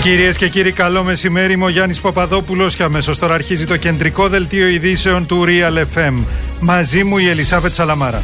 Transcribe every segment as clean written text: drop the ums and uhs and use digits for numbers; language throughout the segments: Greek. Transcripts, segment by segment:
Κυρίες και κύριοι, καλό μεσημέρι. Είμαι ο Γιάννης Παπαδόπουλος και αμέσως τώρα αρχίζει το κεντρικό δελτίο ειδήσεων του Real FM. Μαζί μου η Ελισάβετ Σαλαμάρα.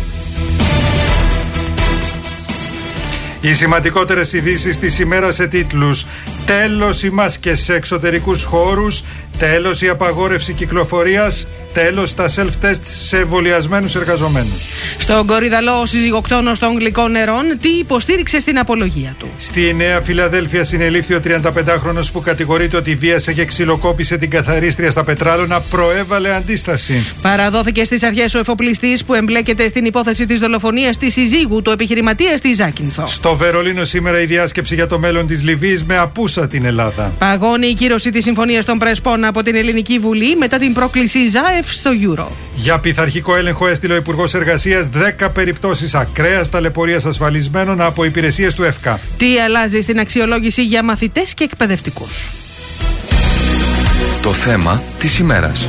Οι σημαντικότερες ειδήσεις της ημέρας σε τίτλους: τέλος οι μάσκες σε εξωτερικούς χώρους, τέλος η απαγόρευση κυκλοφορίας, τέλος τα self-tests σε εμβολιασμένους εργαζομένους. Στον Κορυδαλό, ο συζυγοκτόνος των Γλυκών Νερών τι υποστήριξε στην απολογία του. Στη Νέα Φιλαδέλφια συνελήφθη ο 35χρονος που κατηγορείται ότι βίασε και ξυλοκόπησε την καθαρίστρια στα Πετράλωνα, προέβαλε αντίσταση. Παραδόθηκε στις αρχές ο εφοπλιστής που εμπλέκεται στην υπόθεση της δολοφονίας της συζύγου του επιχειρηματία στη Ζάκυνθο. Στο Βερολίνο σήμερα η διάσκεψη για το μέλλον της Λιβύης με απούσα την Ελλάδα. Παγώνει η κύρωση της Συμφωνίας των Πρεσπών από την Ελληνική Βουλή μετά την πρόκληση ΖΑΕΦ στο Euro. Για πειθαρχικό έλεγχο έστειλε ο Υπουργός Εργασίας 10 περιπτώσεις ακραίας ταλαιπωρίας ασφαλισμένων από υπηρεσίες του ΕΦΚΑ. Τι αλλάζει στην αξιολόγηση για μαθητές και εκπαιδευτικούς. Το θέμα της ημέρας.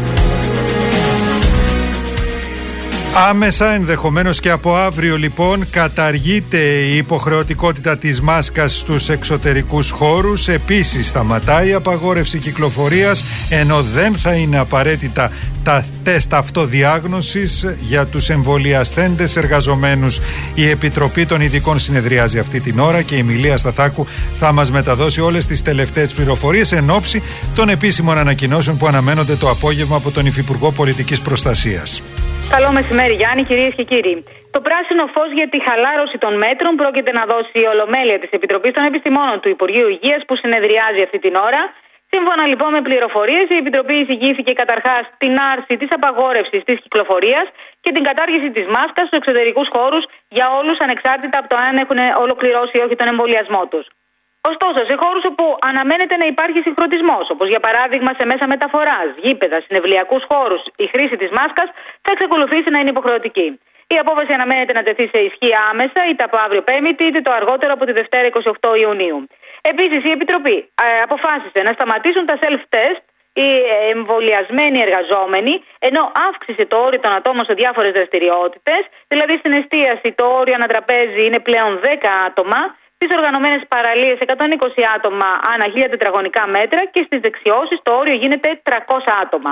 Άμεσα, ενδεχομένως και από αύριο λοιπόν, καταργείται η υποχρεωτικότητα της μάσκας στους εξωτερικούς χώρους. Επίσης σταματάει η απαγόρευση κυκλοφορίας, ενώ δεν θα είναι απαραίτητα τα τεστ αυτοδιάγνωσης για τους εμβολιασθέντες εργαζομένους. Η Επιτροπή των Ειδικών συνεδριάζει αυτή την ώρα και η Μιλία Σταθάκου θα μας μεταδώσει όλες τις τελευταίες πληροφορίες εν ώψη των επίσημων ανακοινώσεων που αναμένονται το απόγευμα από τον Υφυπουργό Πολιτικής Προστασίας. Καλό μεσημέρι, Γιάννη, κυρίες και κύριοι. Το πράσινο φως για τη χαλάρωση των μέτρων πρόκειται να δώσει η Ολομέλεια της Επιτροπής των Επιστημόνων του Υπουργείου Υγείας που συνεδριάζει αυτή την ώρα. Σύμφωνα λοιπόν με πληροφορίες, η Επιτροπή εισηγήθηκε καταρχάς την άρση της απαγόρευσης της κυκλοφορίας και την κατάργηση της μάσκας στους εξωτερικούς χώρους για όλους, ανεξάρτητα από το αν έχουν ολοκληρώσει ή όχι τον εμβολιασμό τους. Ωστόσο, σε χώρους όπου αναμένεται να υπάρχει συγχρονισμός, όπως για παράδειγμα σε μέσα μεταφοράς, γήπεδα, συνευλιακούς χώρους, η χρήση της μάσκας θα εξακολουθήσει να είναι υποχρεωτική. Η απόφαση αναμένεται να τεθεί σε ισχύ άμεσα, είτε από αύριο Πέμπτη, είτε το αργότερο από τη Δευτέρα 28 Ιουνίου. Επίσης, η Επιτροπή αποφάσισε να σταματήσουν τα self-test οι εμβολιασμένοι εργαζόμενοι, ενώ αύξησε το όριο των ατόμων σε διάφορες δραστηριότητες, δηλαδή στην εστίαση το όριο ανατραπέζι είναι πλέον 10 άτομα. Στις οργανωμένες παραλίες 120 άτομα ανά 1000 τετραγωνικά μέτρα και στις δεξιώσεις το όριο γίνεται 300 άτομα.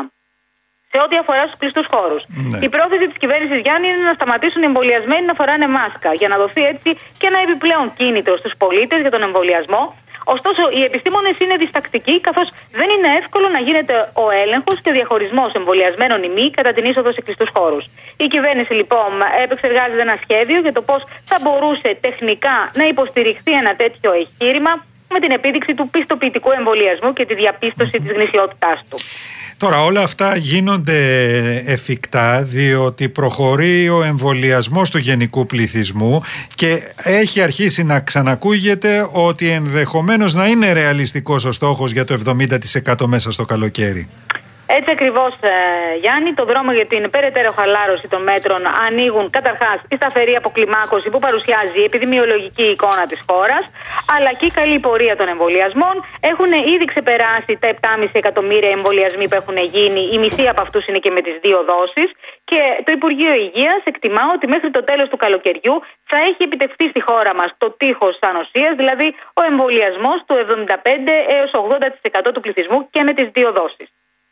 Σε ό,τι αφορά στους κλειστούς χώρους. Ναι. Η πρόθεση της κυβέρνησης, Γιάννη, είναι να σταματήσουν οι εμβολιασμένοι να φοράνε μάσκα για να δοθεί έτσι και ένα επιπλέον κίνητρο στους πολίτες για τον εμβολιασμό. Ωστόσο, οι επιστήμονες είναι διστακτικοί, καθώς δεν είναι εύκολο να γίνεται ο έλεγχος και ο διαχωρισμός εμβολιασμένων ή μη κατά την είσοδο σε κλειστούς χώρους. Η κυβέρνηση, λοιπόν, επεξεργάζεται ένα σχέδιο για το πώς θα μπορούσε τεχνικά να υποστηριχθεί ένα τέτοιο εγχείρημα με την επίδειξη του πιστοποιητικού εμβολιασμού και τη διαπίστωση της γνησιότητάς του. Τώρα όλα αυτά γίνονται εφικτά διότι προχωρεί ο εμβολιασμός του γενικού πληθυσμού και έχει αρχίσει να ξανακούγεται ότι ενδεχομένως να είναι ρεαλιστικός ο στόχος για το 70% μέσα στο καλοκαίρι. Έτσι ακριβώς, Γιάννη, το δρόμο για την περαιτέρω χαλάρωση των μέτρων ανοίγουν καταρχάς η σταθερή αποκλιμάκωση που παρουσιάζει η επιδημιολογική εικόνα της χώρας, αλλά και η καλή πορεία των εμβολιασμών. Έχουν ήδη ξεπεράσει τα 7,5 εκατομμύρια εμβολιασμοί που έχουν γίνει, η μισή από αυτούς είναι και με τις 2 δόσεις. Και το Υπουργείο Υγείας εκτιμά ότι μέχρι το τέλος του καλοκαιριού θα έχει επιτευχθεί στη χώρα μας το τείχος της ανοσίας, δηλαδή ο εμβολιασμός του 75 έως 80% του πληθυσμού και με τις 2 δόσεις.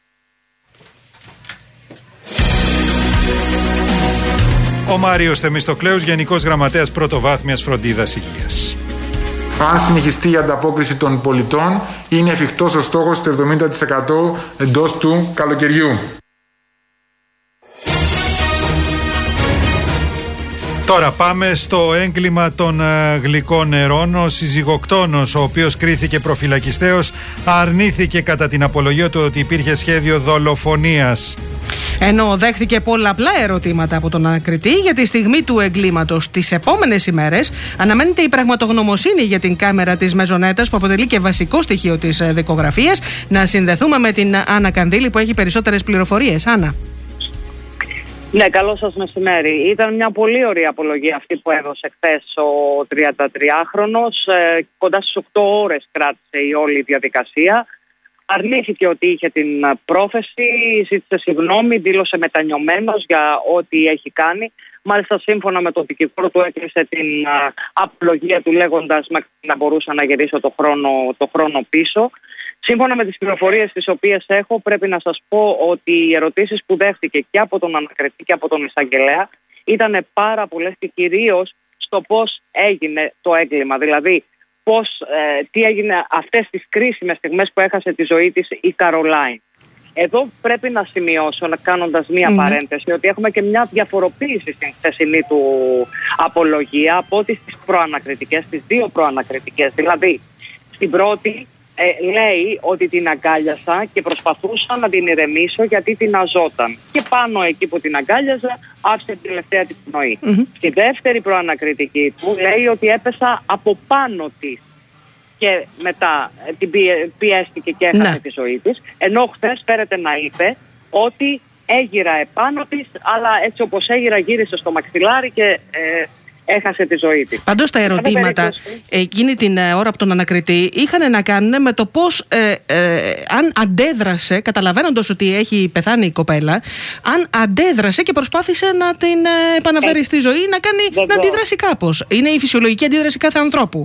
Ο Μάριος Θεμιστοκλέους, Γενικός Γραμματέας Πρωτοβάθμιας Φροντίδας Υγείας. Αν συνεχιστεί η ανταπόκριση των πολιτών, είναι εφικτός ο στόχος του 70% εντός του καλοκαιριού. Τώρα πάμε στο έγκλημα των Γλυκών Νερών. Ο συζυγοκτόνος, ο οποίος κρίθηκε προφυλακιστέως, αρνήθηκε κατά την απολογία του ότι υπήρχε σχέδιο δολοφονίας. Ενώ δέχθηκε πολλαπλά ερωτήματα από τον ανακριτή για τη στιγμή του εγκλήματος. Τις επόμενες ημέρες αναμένεται η πραγματογνωμοσύνη για την κάμερα της Μεζονέτας, που αποτελεί και βασικό στοιχείο της δικογραφίας. Να συνδεθούμε με την Άννα Κανδύλη που έχει περισσότερες πληροφορίες. Άννα. Ναι, καλό σας μεσημέρι. Ήταν μια πολύ ωραία απολογία αυτή που έδωσε χθες ο 33χρονος. Κοντά στις 8 ώρες κράτησε η όλη διαδικασία. Αρνήθηκε ότι είχε την πρόθεση, ζήτησε συγγνώμη, δήλωσε μετανιωμένος για ό,τι έχει κάνει. Μάλιστα, σύμφωνα με τον δικηγόρο του, έκλεισε την απολογία του λέγοντας να μπορούσα να γυρίσω το χρόνο πίσω. Σύμφωνα με τις πληροφορίες τις οποίες έχω, πρέπει να σας πω ότι οι ερωτήσεις που δέχτηκε και από τον ανακριτή και από τον εισαγγελέα ήταν πάρα πολλές και κυρίως στο πώς έγινε το έγκλημα. Δηλαδή, τι έγινε αυτές τις κρίσιμες στιγμές που έχασε τη ζωή της η Καρολάιν. Εδώ πρέπει να σημειώσω, κάνοντας μία παρένθεση, ότι έχουμε και μια διαφοροποίηση στην χθεσινή του απολογία από ό,τι στις προανακριτικές, στις δύο προανακριτικές. Δηλαδή, στην πρώτη λέει ότι την αγκάλιασα και προσπαθούσα να την ηρεμήσω γιατί την αζόταν. Και πάνω εκεί που την αγκάλιαζα άφησε την τελευταία της πνοή. Στη δεύτερη προανακριτική του λέει ότι έπεσα από πάνω της και μετά την πιέστηκε και έχασε τη ζωή της. Ενώ χθες φέρεται να είπε ότι έγιρα επάνω της, αλλά έτσι όπως έγιρα γύρισε στο μαξιλάρι και έχασε τη ζωή της. Πάντως τα ερωτήματα εκείνη την ώρα από τον ανακριτή είχαν να κάνουν με το πώς αν αντέδρασε, καταλαβαίνοντας ότι έχει πεθάνει η κοπέλα, αν αντέδρασε και προσπάθησε να την επαναφέρει στη ζωή, να αντιδράσει κάπως. Είναι η φυσιολογική αντίδραση κάθε ανθρώπου.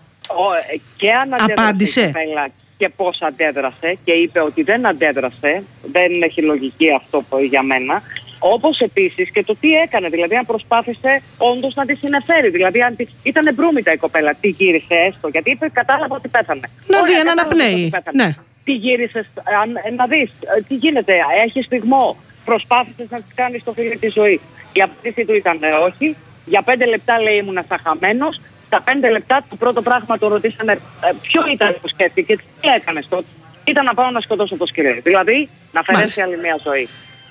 Και αν αντέδρασε η κοπέλα και πώς αντέδρασε και είπε ότι δεν αντέδρασε, δεν έχει λογική αυτό για μένα. Όπως επίσης και το τι έκανε, δηλαδή αν προσπάθησε όντως να τη συνεφέρει. Δηλαδή αν ήταν μπρούμητα η κοπέλα, τι γύρισε έστω, γιατί είπε κατάλαβα ότι πέθανε. Να δει αν αναπνέει. Ναι. Τι γύρισε, να δεις, τι γίνεται, έχει στιγμό, προσπάθησες να της κάνεις το φίλο τη ζωή. Η απάντηση του ήταν όχι. Για 5 λεπτά λέει ήμουνα χαμένος. Στα 5 λεπτά το πρώτο πράγμα το ρωτήσανε ποιο ήταν που σκέφτηκε, τι έκανε τότε. Ήταν να πάω να σκοτώσω το σκυλί. Δηλαδή να αφαιρέσει άλλη μια ζωή.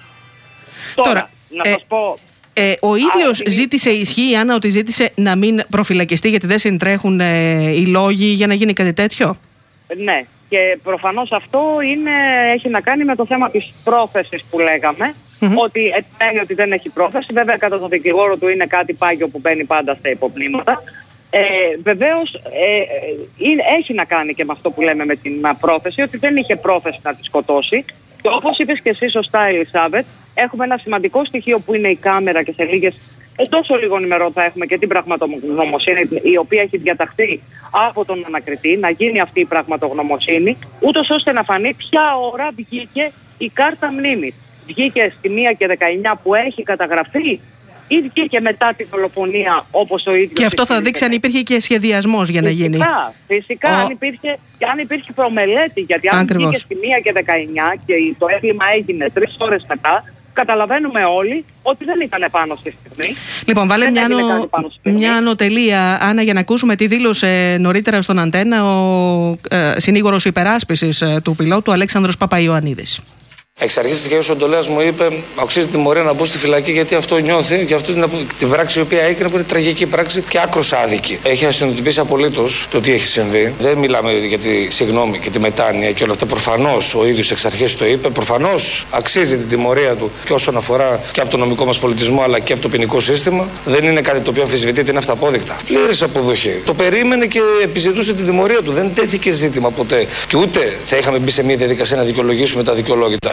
Τώρα να σας πω. Ο ίδιος ζήτησε, ισχύει η Άννα ότι ζήτησε να μην προφυλακιστεί γιατί δεν συντρέχουν οι λόγοι για να γίνει κάτι τέτοιο? Ναι, και προφανώς αυτό έχει να κάνει με το θέμα της πρόθεσης που λέγαμε. Ότι επιμένει ότι δεν έχει πρόθεση. Βέβαια κατά τον δικηγόρο του είναι κάτι πάγιο που μπαίνει πάντα στα υποπνήματα. Βεβαίως έχει να κάνει και με αυτό που λέμε με την πρόθεση, ότι δεν είχε πρόθεση να τη σκοτώσει. Και όπως είπες και εσύ σωστά, Ελισάβετ, έχουμε ένα σημαντικό στοιχείο που είναι η κάμερα και σε τόσο λίγων ημερών θα έχουμε και την πραγματογνωμοσύνη, η οποία έχει διαταχθεί από τον ανακριτή, να γίνει αυτή η πραγματογνωμοσύνη, ούτως ώστε να φανεί ποια ώρα βγήκε η κάρτα μνήμης. Βγήκε στη 1:19 που έχει καταγραφεί ή βγήκε μετά την δολοφονία όπως ο ίδιος? Και αυτό θα δείξει αν υπήρχε και σχεδιασμός για να γίνει. Φυσικά, αν υπήρχε προμελέτη, γιατί αν βγήκε στη 1:19 και το έγκλημα έγινε 3 ώρες μετά, καταλαβαίνουμε όλοι ότι δεν ήταν επάνω στη στιγμή. Λοιπόν, βάλε μια ανωτελεία, Άννα, για να ακούσουμε τι δήλωσε νωρίτερα στον Αντένα ο συνήγορος υπεράσπισης του πιλότου Αλέξανδρος Παπαϊωαννίδης. Εξ αρχής της δικαιοσύνης ο εντολέας μου είπε: αξίζει τιμωρία να μπω στη φυλακή γιατί αυτό νιώθει και αυτή την πράξη η οποία έκανε που είναι τραγική πράξη και άκρως άδικη. Έχει συνειδητοποιήσει απολύτως το τι έχει συμβεί. Δεν μιλάμε για τη συγγνώμη και τη μετάνοια και όλα αυτά. Προφανώς ο ίδιος εξ αρχής το είπε. Προφανώς αξίζει την τιμωρία του και όσον αφορά και από το νομικό μας πολιτισμό αλλά και από το ποινικό σύστημα. Δεν είναι κάτι το οποίο αμφισβητείται, είναι αυταπόδεικτα. Πλήρης αποδοχή. Το περίμενε και επιζητούσε την τιμωρία του. Δεν τέθηκε ζήτημα ποτέ. Και ούτε θα είχαμε μπει σε μια διαδικασία να δικαιολογήσουμε τα δικαιολόγητα.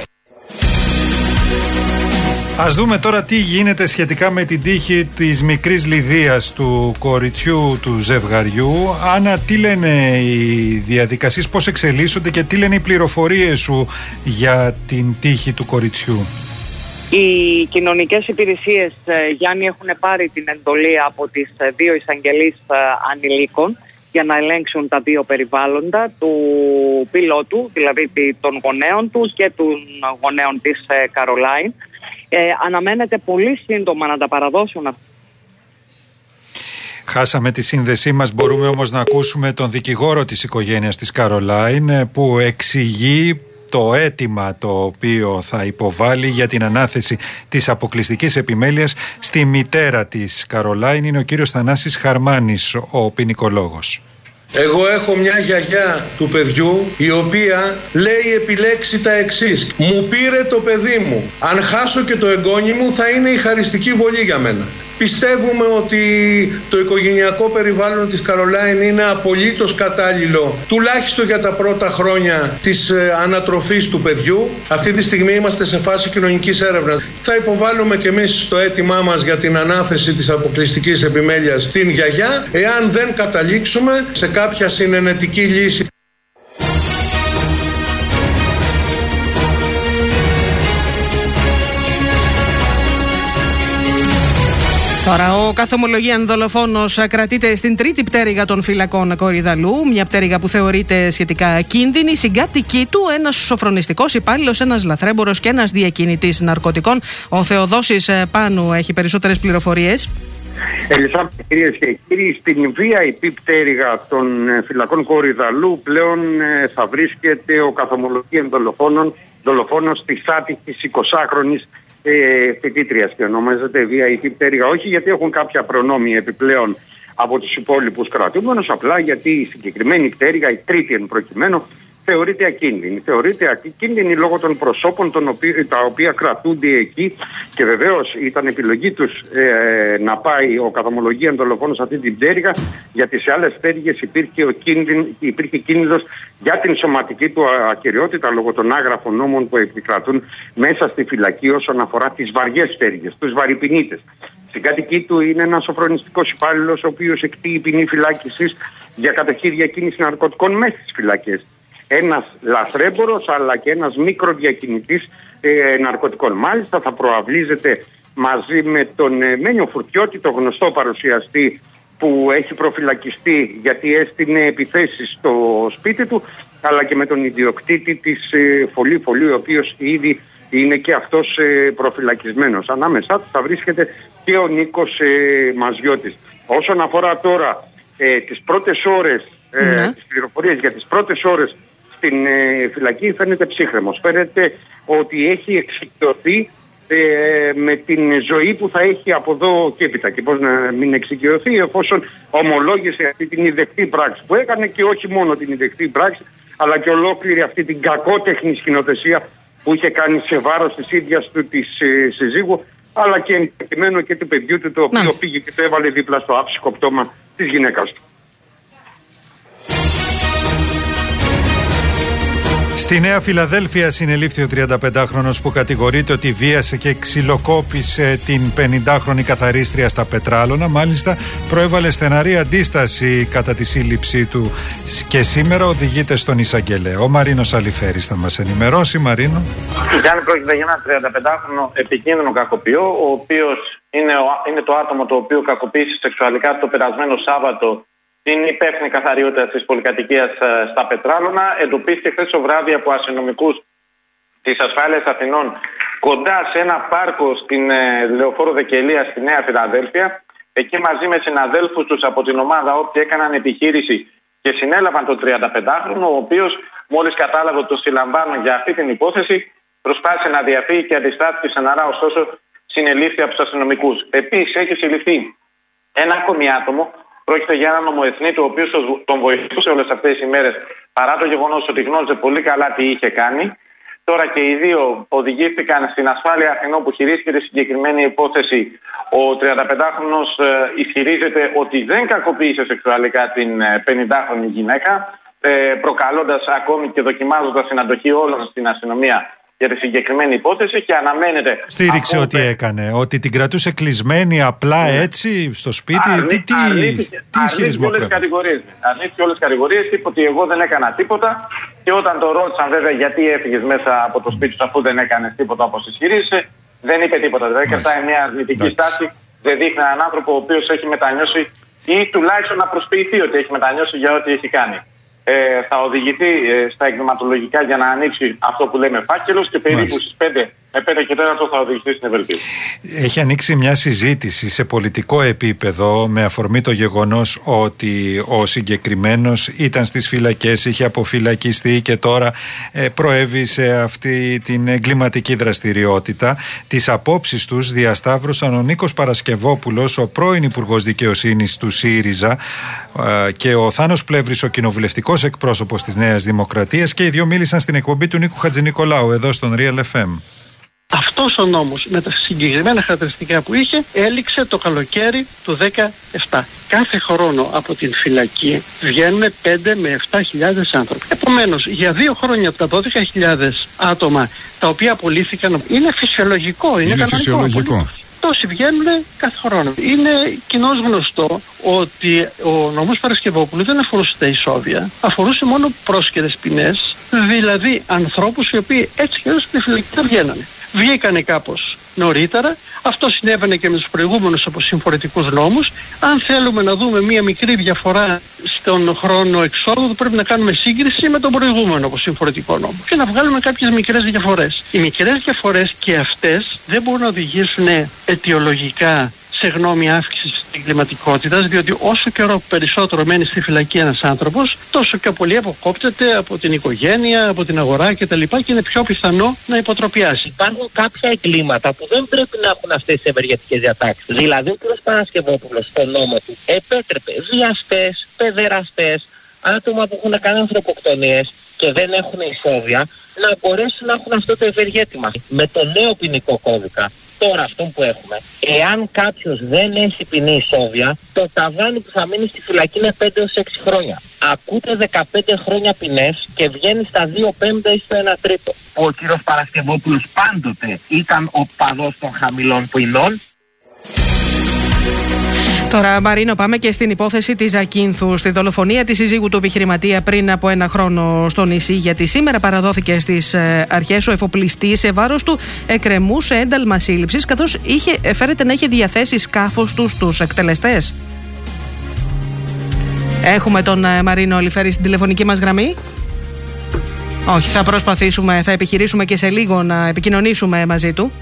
Ας δούμε τώρα τι γίνεται σχετικά με την τύχη της μικρής Λιδίας, του κοριτσιού του ζευγαριού. Άννα, τι λένε οι διαδικασίες, πώς εξελίσσονται και τι λένε οι πληροφορίες σου για την τύχη του κοριτσιού? Οι κοινωνικές υπηρεσίες, Γιάννη, έχουν πάρει την εντολή από τις 2 εισαγγελείς ανηλίκων για να ελέγξουν τα 2 περιβάλλοντα του πιλότου, δηλαδή των γονέων του και των γονέων της Καρολάιν. Αναμένεται πολύ σύντομα να τα παραδώσουν. Χάσαμε τη σύνδεσή μας, μπορούμε όμως να ακούσουμε τον δικηγόρο της οικογένειας της Καρολάιν που εξηγεί το αίτημα το οποίο θα υποβάλει για την ανάθεση της αποκλειστικής επιμέλειας στη μητέρα της Καρολάιν. Είναι ο κύριος Θανάσης Χαρμάνης, ο ποινικολόγος. Εγώ έχω μια γιαγιά του παιδιού η οποία λέει επιλέξει τα εξής: μου πήρε το παιδί μου, αν χάσω και το εγγόνι μου θα είναι η χαριστική βολή για μένα. Πιστεύουμε ότι το οικογενειακό περιβάλλον της Καρολάιν είναι απολύτως κατάλληλο, τουλάχιστον για τα πρώτα χρόνια της ανατροφής του παιδιού. Αυτή τη στιγμή είμαστε σε φάση κοινωνικής έρευνας. Θα υποβάλουμε και εμείς το αίτημά μας για την ανάθεση της αποκλειστικής επιμέλειας στην γιαγιά, εάν δεν καταλήξουμε σε κάποια συνενετική λύση. Τώρα, ο καθομολογίαν δολοφόνος κρατείται στην τρίτη πτέρυγα των φυλακών Κορυδαλλού. Μια πτέρυγα που θεωρείται σχετικά κίνδυνη. Συγκάτοικοι του ένας σοφρονιστικός υπάλληλος, ένας λαθρέμπορος και ένας διακινητής ναρκωτικών. Ο Θεοδόσης Πάνου έχει περισσότερες πληροφορίες. Ελισάβετ, κυρίες και κύριοι, στην VIP πτέρυγα των φυλακών Κορυδαλλού πλέον θα βρίσκεται ο καθομολογίαν δολοφόνος της άτυχης 20χρονης φοιτήτριας και ονομάζεται VIP πτέρυγα, όχι γιατί έχουν κάποια προνόμια επιπλέον από τους υπόλοιπους κρατούμενους, απλά γιατί η συγκεκριμένη πτέρυγα, η τρίτη εν προκειμένου, θεωρείται ακίνδυνη. Θεωρείται ακίνδυνη λόγω των προσώπων τα οποία κρατούνται εκεί και βεβαίως ήταν επιλογή τους να πάει ο καθομολογίαν δολοφόνος σε αυτή την πτέρυγα, γιατί σε άλλες πτέρυγες υπήρχε κίνδυνος για την σωματική του ακυριότητα λόγω των άγραφων νόμων που επικρατούν μέσα στη φυλακή όσον αφορά τις βαριές πτέρυγες, τους βαρυπινίτες. Συγκάτοικοι του είναι ένας σοφρονιστικός υπάλληλος ο οποίος εκτείει ποινή φυλάκισης για κατοχή διακίνηση ναρκωτικών μέσα στις φυλακές. Ένας λαθρέμπορος αλλά και ένας μικροδιακινητής ναρκωτικών. Μάλιστα θα προαυλίζεται μαζί με τον Μένιο Φουρτιώτη, το γνωστό παρουσιαστή που έχει προφυλακιστεί γιατί έστεινε επιθέσεις στο σπίτι του, αλλά και με τον ιδιοκτήτη της Φωλή, ο οποίος ήδη είναι και αυτός προφυλακισμένος. Ανάμεσά του θα βρίσκεται και ο Νίκος Μαζιώτης. Όσον αφορά τώρα τις πρώτες ώρες, τις πληροφορίες για τις πρώτες ώρες στην φυλακή, φαίνεται ψύχρεμος. Φαίνεται ότι έχει εξοικειωθεί με την ζωή που θα έχει από εδώ και έπειτα. Και πώς να μην εξοικειωθεί, εφόσον ομολόγησε αυτή την ιδεχτή πράξη που έκανε, και όχι μόνο την ιδεχτή πράξη, αλλά και ολόκληρη αυτή την κακότεχνη σκηνοθεσία που είχε κάνει σε βάρος της ίδιας του της συζύγου, αλλά και εμπεριμένο και του παιδιού του, το οποίο πήγε και το έβαλε δίπλα στο άψυχο πτώμα της γυναίκας του. Στη Νέα Φιλαδέλφια συνελήφθη ο 35χρονος που κατηγορείται ότι βίασε και ξυλοκόπησε την 50χρονη καθαρίστρια στα Πετράλωνα. Μάλιστα προέβαλε στεναρή αντίσταση κατά τη σύλληψή του και σήμερα οδηγείται στον εισαγγελέα. Ο Μαρίνος Αλιφέρης θα μας ενημερώσει. Μαρίνο. Γιάννη, πρόκειται για ένα 35χρονο επικίνδυνο κακοποιό, ο οποίος είναι το άτομο το οποίο κακοποίησε σεξουαλικά το περασμένο Σάββατο την υπεύθυνη καθαριότητα της πολυκατοικίας στα Πετράλωνα. Εντοπίστηκε χθες το βράδυ από αστυνομικούς της Ασφάλειας Αθηνών κοντά σε ένα πάρκο στην Λεωφόρο Δεκελία στη Νέα Φιλαδέλφια. Εκεί μαζί με συναδέλφους τους από την ομάδα όποιοι έκαναν επιχείρηση και συνέλαβαν τον 35χρονο, ο οποίος μόλις κατάλαβε ότι το συλλαμβάνουν για αυτή την υπόθεση, προσπάθησε να διαφύγει και αντιστάθηκε στεναρά, ωστόσο συνελήφθη από τους αστυνομικούς. Επίσης έχει συλληφθεί ένα ακόμη άτομο. Πρόκειται για έναν ομοεθνίτη, ο οποίος τον βοηθούσε όλες αυτές τις ημέρες, παρά το γεγονός ότι γνώριζε πολύ καλά τι είχε κάνει. Τώρα και οι δύο οδηγήθηκαν στην Ασφάλεια Αθηνών που χειρίστηκε τη συγκεκριμένη υπόθεση. Ο 35χρονος ισχυρίζεται ότι δεν κακοποίησε σεξουαλικά την 50χρονη γυναίκα, προκαλώντας ακόμη και δοκιμάζοντας την αντοχή όλων στην αστυνομία για τη συγκεκριμένη υπόθεση, και αναμένεται. Στήριξε ότι έκανε, ότι την κρατούσε κλεισμένη απλά έτσι στο σπίτι. Τι ισχυρισμό πρέπει? Αρνήθηκε όλες τις κατηγορίες, είπε ότι εγώ δεν έκανα τίποτα, και όταν το ρώτησαν βέβαια γιατί έφυγες μέσα από το σπίτι σου αφού δεν έκανες τίποτα όπως ισχυρίζεσαι, δεν είπε τίποτα. Δηλαδή κρατάει μια αρνητική στάση, δεν δείχνει έναν άνθρωπο ο οποίος έχει μετανιώσει ή τουλάχιστον να προσποιηθεί ότι έχει μετανιώσει για ό,τι έχει κάνει. Θα οδηγηθεί στα εγκληματολογικά για να ανοίξει αυτό που λέμε φάκελος, και περίπου στις 5 με 5 και 4 θα οδηγηθεί στην Ευελπίδα. Έχει ανοίξει μια συζήτηση σε πολιτικό επίπεδο με αφορμή το γεγονός ότι ο συγκεκριμένος ήταν στις φυλακές, είχε αποφυλακιστεί και τώρα προέβη σε αυτή την εγκληματική δραστηριότητα. Τις απόψεις τους διασταύρωσαν ο Νίκος Παρασκευόπουλος, ο πρώην Υπουργός Δικαιοσύνης του ΣΥΡΙΖΑ, και ο Θάνος Πλεύρης, ο κοινοβουλευτικός εκπρόσωπος της Νέας Δημοκρατίας, και οι δύο μίλησαν στην εκπομπή του Νίκου Χατζηνικολάου εδώ στον Real FM. Αυτός ο νόμος με τα συγκεκριμένα χαρακτηριστικά που είχε έληξε το καλοκαίρι του 2017. Κάθε χρόνο από την φυλακή βγαίνουν 5 με 7.000 άνθρωποι. Επομένως, για 2 χρόνια από τα 12.000 άτομα τα οποία απολύθηκαν είναι φυσιολογικό. Είναι φυσιολογικό. Τόσοι βγαίνουν κάθε χρόνο. Είναι κοινώς γνωστό ότι ο νόμος Παρασκευόπουλου δεν αφορούσε τα ισόβια, αφορούσε μόνο πρόσχερες ποινές, δηλαδή ανθρώπους οι οποίοι έτσι και έτσι στη φυλακή δεν βγαίνανε. Βγήκανε κάπως νωρίτερα. Αυτό συνέβαινε και με τους προηγούμενους αποσυμφορετικούς νόμους. Αν θέλουμε να δούμε μία μικρή διαφορά στον χρόνο εξόδου, πρέπει να κάνουμε σύγκριση με τον προηγούμενο αποσυμφορετικό νόμο και να βγάλουμε κάποιες μικρές διαφορές. Οι μικρές διαφορές και αυτές δεν μπορούν να οδηγήσουν αιτιολογικά σε γνώμη αύξησης της εγκληματικότητας, διότι όσο καιρό περισσότερο μένει στη φυλακή ένας άνθρωπος, τόσο πιο πολύ αποκόπτεται από την οικογένεια, από την αγορά κτλ. Και είναι πιο πιθανό να υποτροπιάσει. Υπάρχουν κάποια εγκλήματα που δεν πρέπει να έχουν αυτές τις ευεργετικές διατάξεις. Δηλαδή, ο κ. Παρασκευόπουλος στο νόμο του επέτρεπε βιαστές, παιδεραστές, άτομα που έχουν κάνει ανθρωποκτονίες και δεν έχουν ισόβια να μπορέσουν να έχουν αυτό το ευεργέτημα. Με το νέο ποινικό κώδικα, τώρα αυτό που έχουμε, εάν κάποιος δεν έχει ποινή ισόβια, το ταβάνι που θα μείνει στη φυλακή είναι 5 έως 6 χρόνια. Ακούτε 15 χρόνια ποινές και βγαίνει στα 2/5 ή στο 1/3. Ο κύριος Παρασκευόπουλος πάντοτε ήταν ο παδός των χαμηλών ποινών. Τώρα, Μαρίνο, πάμε και στην υπόθεση της Ζακίνθου, στη δολοφονία της συζύγου του επιχειρηματία πριν από 1 χρόνο στο νησί. Γιατί σήμερα παραδόθηκε στις αρχές ο εφοπλιστής, σε βάρος του εκκρεμούσε ένταλμα σύλληψης, καθώς φέρεται να είχε διαθέσει σκάφος του στους εκτελεστές. Έχουμε τον Μαρίνο Ολιφέρη στην τηλεφωνική μας γραμμή. Όχι, θα προσπαθήσουμε, θα επιχειρήσουμε και σε λίγο να επικοινωνήσουμε μαζί του.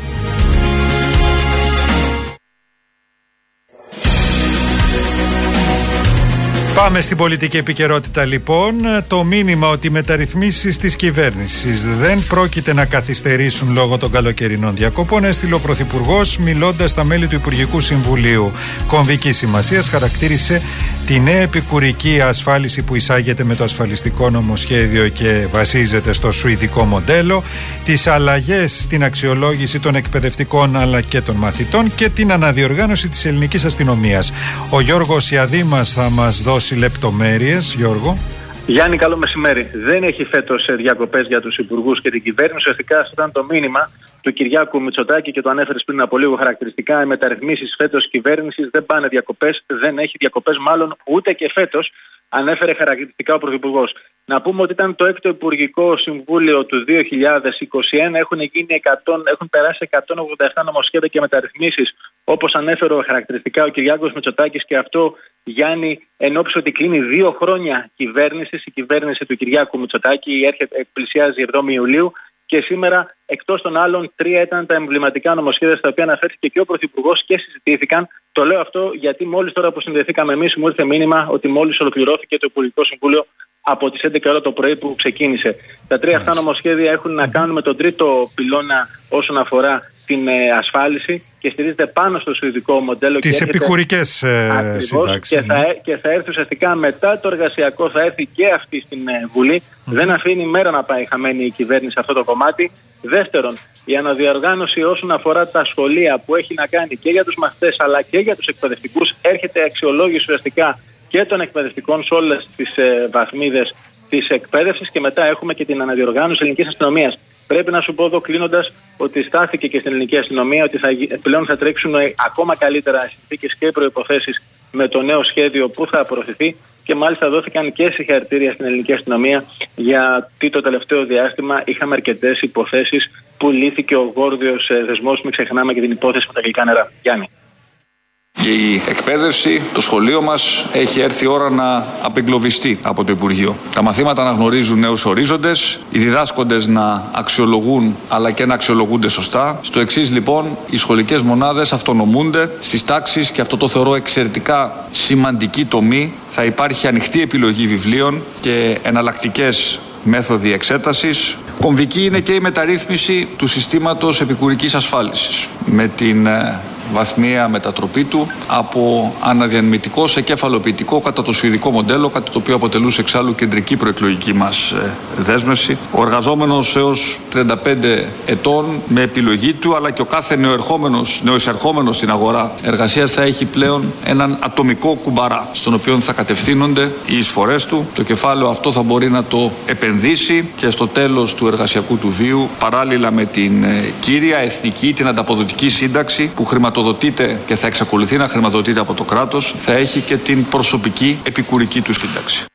Πάμε στην πολιτική επικαιρότητα λοιπόν. Το μήνυμα ότι οι μεταρρυθμίσεις της κυβέρνησης δεν πρόκειται να καθυστερήσουν λόγω των καλοκαιρινών διακοπών έστειλε ο Πρωθυπουργός μιλώντας στα μέλη του Υπουργικού Συμβουλίου. Κομβικής σημασίας χαρακτήρισε τη νέα επικουρική ασφάλιση που εισάγεται με το ασφαλιστικό νομοσχέδιο και βασίζεται στο σουηδικό μοντέλο, τις αλλαγές στην αξιολόγηση των εκπαιδευτικών αλλά και των μαθητών και την αναδιοργάνωση της ελληνικής αστυνομίας. Ο Γιώργος Ιαδήμας θα μας δώσει λεπτομέρειες. Γιώργο. Γιάννη, καλό μεσημέρι. Δεν έχει φέτος διακοπές για τους υπουργούς και την κυβέρνηση. Ουσιαστικά αυτό ήταν το μήνυμα του Κυριάκου Μητσοτάκη και το ανέφερε πριν από λίγο χαρακτηριστικά. Οι μεταρρυθμίσεις φέτος κυβέρνησης δεν πάνε διακοπές, δεν έχει διακοπές μάλλον ούτε και φέτος, ανέφερε χαρακτηριστικά ο Πρωθυπουργός. Να πούμε ότι ήταν το 6ο Υπουργικό Συμβούλιο του 2021, έχουν περάσει 187 νομοσχέδια και μεταρρυθμίσεις, όπως ανέφερε χαρακτηριστικά ο Κυριάκος Μητσοτάκης, και αυτό, Γιάννη, εν ώψη ότι κλείνει 2 χρόνια κυβέρνησης, η κυβέρνηση του Κυριάκου Μητσοτάκη πλησιάζει 7η Ιουλίου. Και σήμερα, εκτός των άλλων, 3 ήταν τα εμβληματικά νομοσχέδια στα οποία αναφέρθηκε και ο Πρωθυπουργός και συζητήθηκαν. Το λέω αυτό γιατί μόλις τώρα που συνδεθήκαμε εμείς, μου ήρθε μήνυμα ότι μόλις ολοκληρώθηκε το Υπουργικό Συμβούλιο από τις 11 ώρα το πρωί που ξεκίνησε. Τα 3 αυτά νομοσχέδια έχουν να κάνουν με τον τρίτο πυλώνα όσον αφορά την ασφάλιση και στηρίζεται πάνω στο σουηδικό μοντέλο. Τις επικουρικές συντάξεις. Και θα έρθει ουσιαστικά μετά το εργασιακό, θα έρθει και αυτή στην Βουλή. Δεν αφήνει μέρα να πάει χαμένη η κυβέρνηση σε αυτό το κομμάτι. Δεύτερον, η αναδιοργάνωση όσον αφορά τα σχολεία που έχει να κάνει και για τους μαθητές αλλά και για τους εκπαιδευτικούς. Έρχεται αξιολόγηση ουσιαστικά και των εκπαιδευτικών σε όλες τις βαθμίδες της εκπαίδευσης και μετά έχουμε και την αναδιοργάνωση ελληνικής αστυνομίας. Πρέπει να σου πω εδώ κλείνοντας ότι στάθηκε και στην ελληνική αστυνομία ότι πλέον θα τρέξουν ακόμα καλύτερα συνθήκες και προϋποθέσεις με το νέο σχέδιο που θα απορροφηθεί και μάλιστα δόθηκαν και συγχαρητήρια στην ελληνική αστυνομία γιατί το τελευταίο διάστημα είχαμε αρκετές υποθέσεις που λύθηκε ο γόρδιος δεσμός, μην ξεχνάμε και την υπόθεση με τα γλυκά νερά. Γιάννη. Και η εκπαίδευση, το σχολείο μας, έχει έρθει η ώρα να απεγκλωβιστεί από το Υπουργείο. Τα μαθήματα να γνωρίζουν νέους ορίζοντες, οι διδάσκοντες να αξιολογούν αλλά και να αξιολογούνται σωστά. Στο εξής λοιπόν, οι σχολικές μονάδες αυτονομούνται στις τάξεις και αυτό το θεωρώ εξαιρετικά σημαντική τομή. Θα υπάρχει ανοιχτή επιλογή βιβλίων και εναλλακτικές μέθοδοι εξέτασης. Κομβική είναι και η μεταρρύθμιση του συστήματος επικουρικής ασφάλισης με την βαθμιαία μετατροπή του από αναδιανεμητικό σε κεφαλοποιητικό κατά το σουηδικό μοντέλο, κάτι το οποίο αποτελούσε εξάλλου κεντρική προεκλογική μας δέσμευση. Ο εργαζόμενος έως 35 ετών με επιλογή του, αλλά και ο κάθε νεοεισερχόμενος στην αγορά εργασίας θα έχει πλέον έναν ατομικό κουμπαρά, στον οποίο θα κατευθύνονται οι εισφορές του. Το κεφάλαιο αυτό θα μπορεί να το επενδύσει και στο τέλος του εργασιακού του βίου, παράλληλα με την κύρια εθνική, την ανταποδοτική σύνταξη που χρηματοδοτείται και θα εξακολουθεί να χρηματοδοτείται από το κράτος, θα έχει και την προσωπική επικουρική του σύνταξη.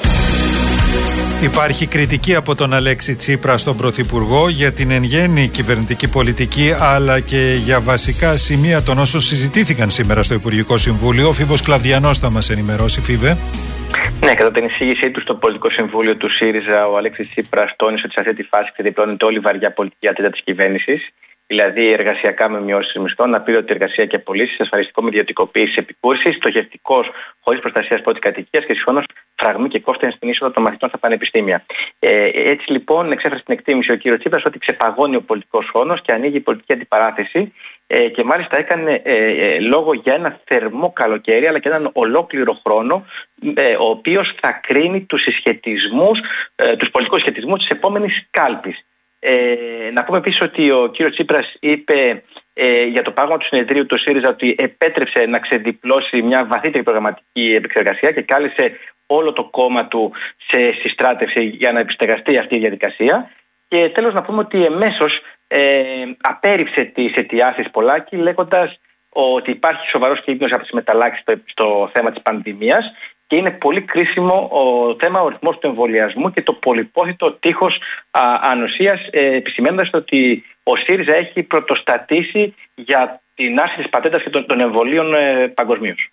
Υπάρχει κριτική από τον Αλέξη Τσίπρα στον Πρωθυπουργό για την εν γέννη κυβερνητική πολιτική, αλλά και για βασικά σημεία των όσων συζητήθηκαν σήμερα στο Υπουργικό Συμβούλιο. Ο Φίβος Κλαβδιανός θα μας ενημερώσει. Φίβε. Ναι, κατά την εισήγησή του στο Πολιτικό Συμβούλιο του ΣΥΡΙΖΑ, ο Αλέξης Τσίπρας τόνισε ότι σε αυτή τη φάση ξεδιπλώνεται όλη η βαριά πολιτική ατζέντα της κυβέρνησης. Δηλαδή, εργασιακά με μειώσεις μισθών, απείρωτη εργασία και απολύσεις, ασφαλιστικό με ιδιωτικοποίηση επικούρησης, στοχευτικός χωρίς προστασία πρώτης κατοικίας και συγχρόνως φραγμή και κόστος στην είσοδο των μαθητών στα πανεπιστήμια. Έτσι λοιπόν, εξέφρασε την εκτίμηση ο κ. Τσίπρας ότι ξεπαγώνει ο πολιτικός χρόνος και ανοίγει η πολιτική αντιπαράθεση. Και μάλιστα έκανε λόγο για ένα θερμό καλοκαίρι, αλλά και έναν ολόκληρο χρόνο, ο οποίος θα κρίνει τους πολιτικούς σχετισμούς της επόμενης κάλπης. Να πούμε επίσης ότι ο κύριος Τσίπρας είπε για το πάγωμα του συνεδρίου του ΣΥΡΙΖΑ ότι επέτρεψε να ξεδιπλώσει μια βαθύτερη προγραμματική επεξεργασία και κάλεσε όλο το κόμμα του σε συστράτευση για να επιστεγαστεί αυτή η διαδικασία. Και τέλος να πούμε ότι εμέσως απέρριψε τις αιτιάσεις Πολάκη, λέγοντας ότι υπάρχει σοβαρός κίνδυνος από τις μεταλλάξεις στο θέμα της πανδημίας και είναι πολύ κρίσιμο ο ρυθμός του εμβολιασμού και το πολυπόθητο τείχος ανοσίας, επισημαίνοντας ότι ο ΣΥΡΙΖΑ έχει πρωτοστατήσει για την άρση της πατέντας και των εμβολίων παγκοσμίως.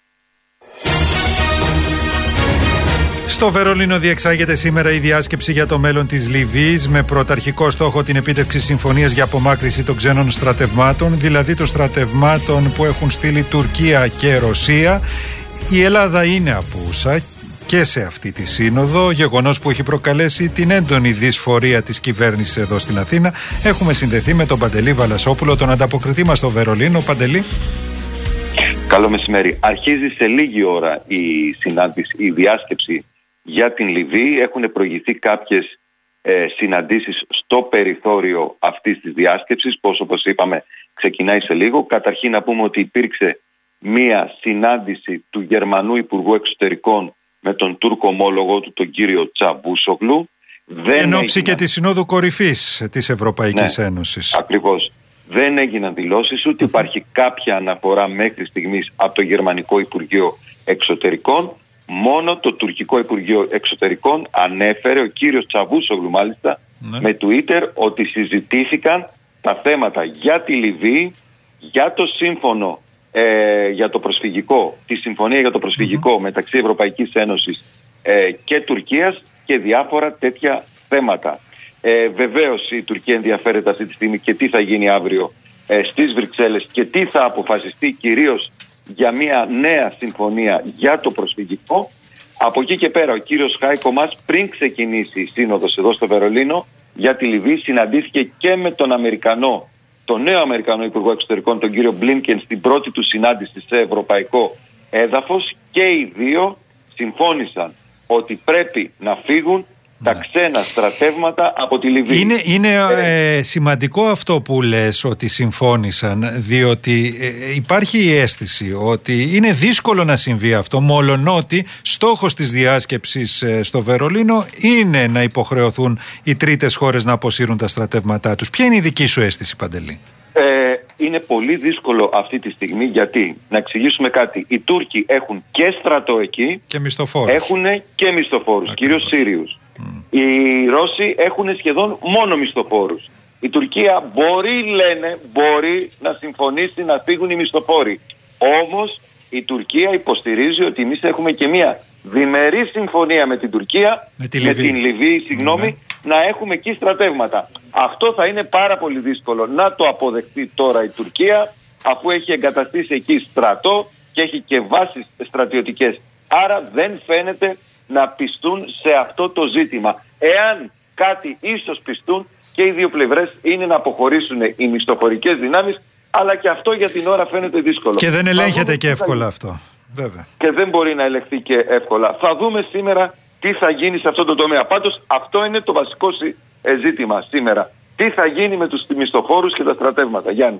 Στο Βερολίνο διεξάγεται σήμερα η διάσκεψη για το μέλλον της Λιβύης με πρωταρχικό στόχο την επίτευξη συμφωνίας για απομάκρυνση των ξένων στρατευμάτων, δηλαδή των στρατευμάτων που έχουν στείλει Τουρκία και Ρωσία. Η Ελλάδα είναι απούσα και σε αυτή τη σύνοδο, γεγονός που έχει προκαλέσει την έντονη δυσφορία της κυβέρνησης εδώ στην Αθήνα. Έχουμε συνδεθεί με τον Παντελή Βαλασόπουλο, τον ανταποκριτή μας στο Βερολίνο. Παντελή. Καλό μεσημέρι. Αρχίζει σε λίγη ώρα η συνάντηση, η διάσκεψη για την Λιβύη. Έχουν προηγηθεί κάποιες συναντήσεις στο περιθώριο αυτής της διάσκεψης, πως όπως είπαμε ξεκινάει σε λίγο. Καταρχήν να πούμε ότι υπήρξε μία συνάντηση του Γερμανού Υπουργού Εξωτερικών με τον Τούρκο ομόλογο του, τον κύριο Τσαβούσογλου. Εν ώψη και τη Συνόδου Κορυφής της Ευρωπαϊκής Ένωσης. Ακριβώς. Δεν έγιναν δηλώσεις, ούτε υπάρχει κάποια αναφορά μέχρι στιγμής από το Γερμανικό Υπουργείο Εξωτερικών. Μόνο το Τουρκικό Υπουργείο Εξωτερικών ανέφερε, ο κύριος Τσαβούσογλου μάλιστα, με Twitter, ότι συζητήθηκαν τα θέματα για τη Λιβύη, για το σύμφωνο για το προσφυγικό, τη συμφωνία για το προσφυγικό μεταξύ Ευρωπαϊκής Ένωσης και Τουρκίας και διάφορα τέτοια θέματα. Βεβαίως η Τουρκία ενδιαφέρεται αυτή τη στιγμή και τι θα γίνει αύριο στις Βρυξέλλες και τι θα αποφασιστεί κυρίως για μια νέα συμφωνία για το προσφυγικό. Από εκεί και πέρα ο κύριος Χάικο Μάς, πριν ξεκινήσει η σύνοδος εδώ στο Βερολίνο για τη Λιβύη, συναντήθηκε και με τον νέο Αμερικανό Υπουργό Εξωτερικών, τον κύριο Μπλίνκεν, στην πρώτη του συνάντηση σε ευρωπαϊκό έδαφος, και οι δύο συμφώνησαν ότι πρέπει να φύγουν τα ξένα στρατεύματα από τη Λιβύη. Είναι σημαντικό αυτό που λες, ότι συμφώνησαν, διότι υπάρχει η αίσθηση ότι είναι δύσκολο να συμβεί αυτό, μόλονότι στόχος της διάσκεψης στο Βερολίνο είναι να υποχρεωθούν οι τρίτες χώρες να αποσύρουν τα στρατεύματά τους. Ποια είναι η δική σου αίσθηση, Παντελή? Είναι πολύ δύσκολο αυτή τη στιγμή, γιατί να εξηγήσουμε κάτι. Οι Τούρκοι έχουν και στρατό εκεί και μισθοφόρους. Έχουν και μισθοφόρους, κυρίως Σύριους. Οι Ρώσοι έχουν σχεδόν μόνο μισθοφόρους. Η Τουρκία μπορεί να συμφωνήσει να φύγουν οι μισθοφόροι. Όμως η Τουρκία υποστηρίζει ότι εμείς έχουμε και μια διμερή συμφωνία με την Τουρκία, με την Λιβύη, να έχουμε εκεί στρατεύματα. Αυτό θα είναι πάρα πολύ δύσκολο να το αποδεχτεί τώρα η Τουρκία, αφού έχει εγκαταστήσει εκεί στρατό και έχει και βάσεις στρατιωτικές. Άρα δεν φαίνεται να πιστούν σε αυτό το ζήτημα. Εάν κάτι ίσως πιστούν, και οι δύο πλευρές είναι να αποχωρήσουν οι μισθοφορικές δυνάμεις αλλά και αυτό για την ώρα φαίνεται δύσκολο. Και δεν ελέγχεται και εύκολα αυτό. Βέβαια. Και δεν μπορεί να ελεγχθεί και εύκολα. Θα δούμε σήμερα τι θα γίνει σε αυτό το τομέα. Πάντως αυτό είναι το βασικό ζήτημα σήμερα. Τι θα γίνει με τους μισθοφόρους και τα στρατεύματα. Γιάννη.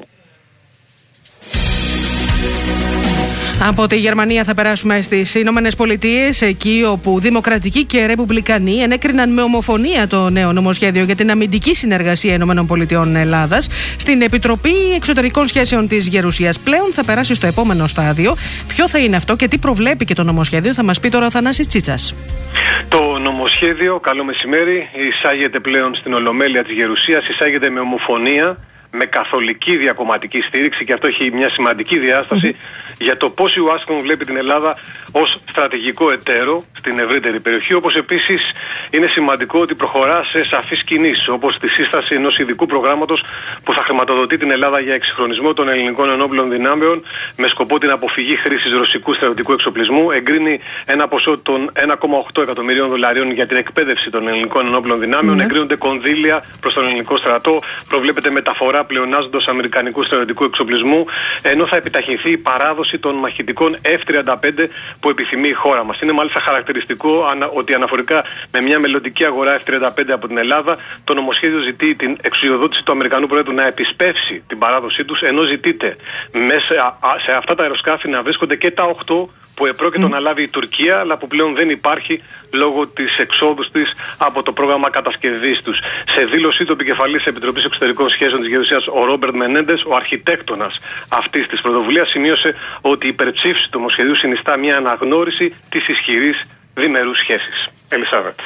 Από τη Γερμανία θα περάσουμε στις Ηνωμένες Πολιτείες, εκεί όπου Δημοκρατικοί και Ρεπουμπλικανοί ενέκριναν με ομοφωνία το νέο νομοσχέδιο για την αμυντική συνεργασία Ηνωμένων Πολιτειών Ελλάδας στην Επιτροπή Εξωτερικών Σχέσεων της Γερουσίας. Πλέον θα περάσει στο επόμενο στάδιο. Ποιο θα είναι αυτό και τι προβλέπει και το νομοσχέδιο, θα μας πει τώρα ο Θανάσης Τσίτσας. Το νομοσχέδιο, καλό μεσημέρι, εισάγεται πλέον στην Ολομέλεια της Γερουσίας, εισάγεται με ομοφωνία, με καθολική διακομματική στήριξη, και αυτό έχει μια σημαντική διάσταση για το πώς η Ουάσιγκτον βλέπει την Ελλάδα ως στρατηγικό εταίρο στην ευρύτερη περιοχή. Όπως επίσης είναι σημαντικό ότι προχωρά σε σαφείς κινήσεις, όπως τη σύσταση ενός ειδικού προγράμματος που θα χρηματοδοτεί την Ελλάδα για εξυγχρονισμό των ελληνικών ενόπλων δυνάμεων με σκοπό την αποφυγή χρήσης ρωσικού στρατιωτικού εξοπλισμού. Εγκρίνει ένα ποσό των 1,8 εκατομμυρίων δολαρίων για την εκπαίδευση των ελληνικών ενόπλων δυνάμεων. Εγκρίνονται κονδύλια προς τον ελληνικό στρατό. Προβλέπεται μεταφορά πλεονάζοντος αμερικανικού στρατιωτικού εξοπλισμού, ενώ θα επιταχυνθεί η παράδοση των μαχητικών F-35 που επιθυμεί η χώρα μας. Είναι μάλιστα χαρακτηριστικό ότι αναφορικά με μια μελλοντική αγορά F-35 από την Ελλάδα, το νομοσχέδιο ζητεί την εξουσιοδότηση του Αμερικανού Προέδρου να επισπεύσει την παράδοσή τους, ενώ ζητείται μέσα σε αυτά τα αεροσκάφη να βρίσκονται και τα 8 που επρόκειτο να λάβει η Τουρκία, αλλά που πλέον δεν υπάρχει λόγω της εξόδου της από το πρόγραμμα κατασκευής τους. Σε δήλωσή του επικεφαλής Επιτροπής Εξωτερικών Σχέσεων της Γερουσίας, ο Ρόμπερτ Μενέντες, ο αρχιτέκτονας αυτής της πρωτοβουλίας, σημείωσε ότι η υπερψήφιση του νομοσχεδίου συνιστά μια αναγνώριση της ισχυρής διμερούς σχέσης. Ελισάβετ.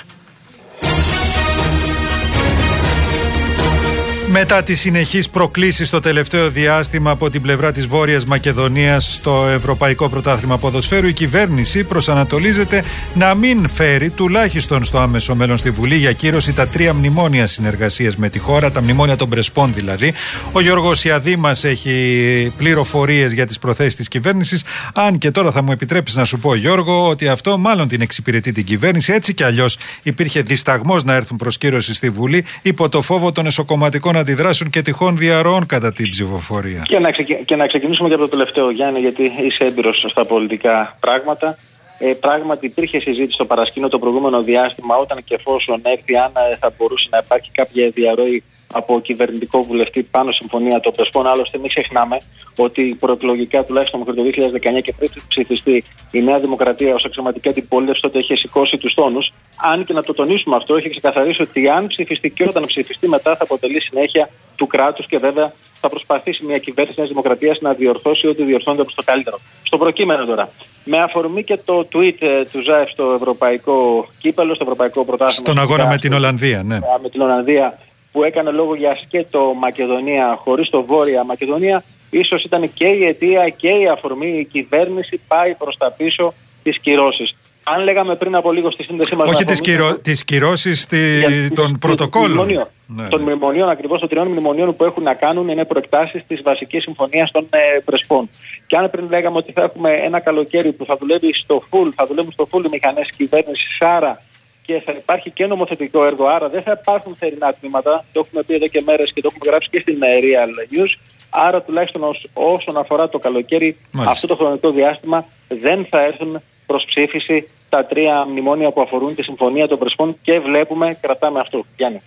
Μετά τις συνεχείς προκλήσεις στο τελευταίο διάστημα από την πλευρά της Βόρειας Μακεδονίας στο Ευρωπαϊκό Πρωτάθλημα Ποδοσφαίρου, η κυβέρνηση προσανατολίζεται να μην φέρει τουλάχιστον στο άμεσο μέλλον στη Βουλή για κύρωση τα 3 μνημόνια συνεργασίας με τη χώρα, τα μνημόνια των Πρεσπών δηλαδή. Ο Γιώργος Ιαδήμας έχει πληροφορίες για τις προθέσεις της κυβέρνησης. Αν και τώρα θα μου επιτρέψεις να σου πω, Γιώργο, ότι αυτό μάλλον την εξυπηρετεί την κυβέρνηση. Έτσι κι αλλιώς υπήρχε δισταγμός να έρθουν προς κύρωση στη Βουλή υπό το φόβο των εσωκομματικών αντιδράσεων και τυχόν διαρροών κατά την ψηφοφορία. Και να ξεκινήσουμε και από το τελευταίο, Γιάννη, γιατί είσαι έμπειρος στα πολιτικά πράγματα. Πράγματι υπήρχε συζήτηση στο παρασκήνιο το προηγούμενο διάστημα, όταν και εφόσον έρθει, αν θα μπορούσε να υπάρχει κάποια διαρροή από κυβερνητικό βουλευτή πάνω συμφωνία των Πρεσπών. Άλλωστε, μην ξεχνάμε ότι προεκλογικά, τουλάχιστον μέχρι το 2019 και πριν ψηφιστεί η Νέα Δημοκρατία ως αξιωματική αντιπολίτευση, τότε είχε σηκώσει τους τόνους. Αν και να το τονίσουμε αυτό, είχε ξεκαθαρίσει ότι αν ψηφιστεί και όταν ψηφιστεί μετά θα αποτελεί συνέχεια του κράτους και βέβαια θα προσπαθήσει μια κυβέρνηση Νέας Δημοκρατίας να διορθώσει ό,τι διορθώνεται προς το καλύτερο. Στο προκείμενο τώρα, με αφορμή και το tweet του ΖΑΕΦ στο Ευρωπαϊκό Κύπελλο, στο Ευρωπαϊκό Πρωτάθλημα. Στον αγώνα με την Ολλανδία, ναι. Με την Ολλανδία, που έκανε λόγο για σκέτο Μακεδονία χωρίς το Βόρεια Μακεδονία, ίσως ήταν και η αιτία και η αφορμή η κυβέρνηση πάει προς τα πίσω τις κυρώσεις. Αν λέγαμε πριν από λίγο στη σύνδεσή μας... Όχι τις κυρώσεις των πρωτοκόλων. Των μνημονίων, ακριβώς των 3 μνημονίων που έχουν να κάνουν, είναι προεκτάσεις της βασικής συμφωνίας των Πρεσπών. Και αν πριν λέγαμε ότι θα έχουμε ένα καλοκαίρι που θα δουλεύει θα δουλεύουν στο full οι μηχανές κυβέρνησης, άρα και θα υπάρχει και νομοθετικό έργο, άρα δεν θα υπάρχουν θερινά τμήματα. Το έχουμε πει εδώ και μέρες και το έχουμε γράψει και στην Real News. Άρα, τουλάχιστον όσον αφορά το καλοκαίρι, αυτό το χρονικό διάστημα δεν θα έρθουν προς ψήφιση τα 3 μνημόνια που αφορούν τη Συμφωνία των Πρεσπών και βλέπουμε, κρατάμε αυτό. Γιάννη.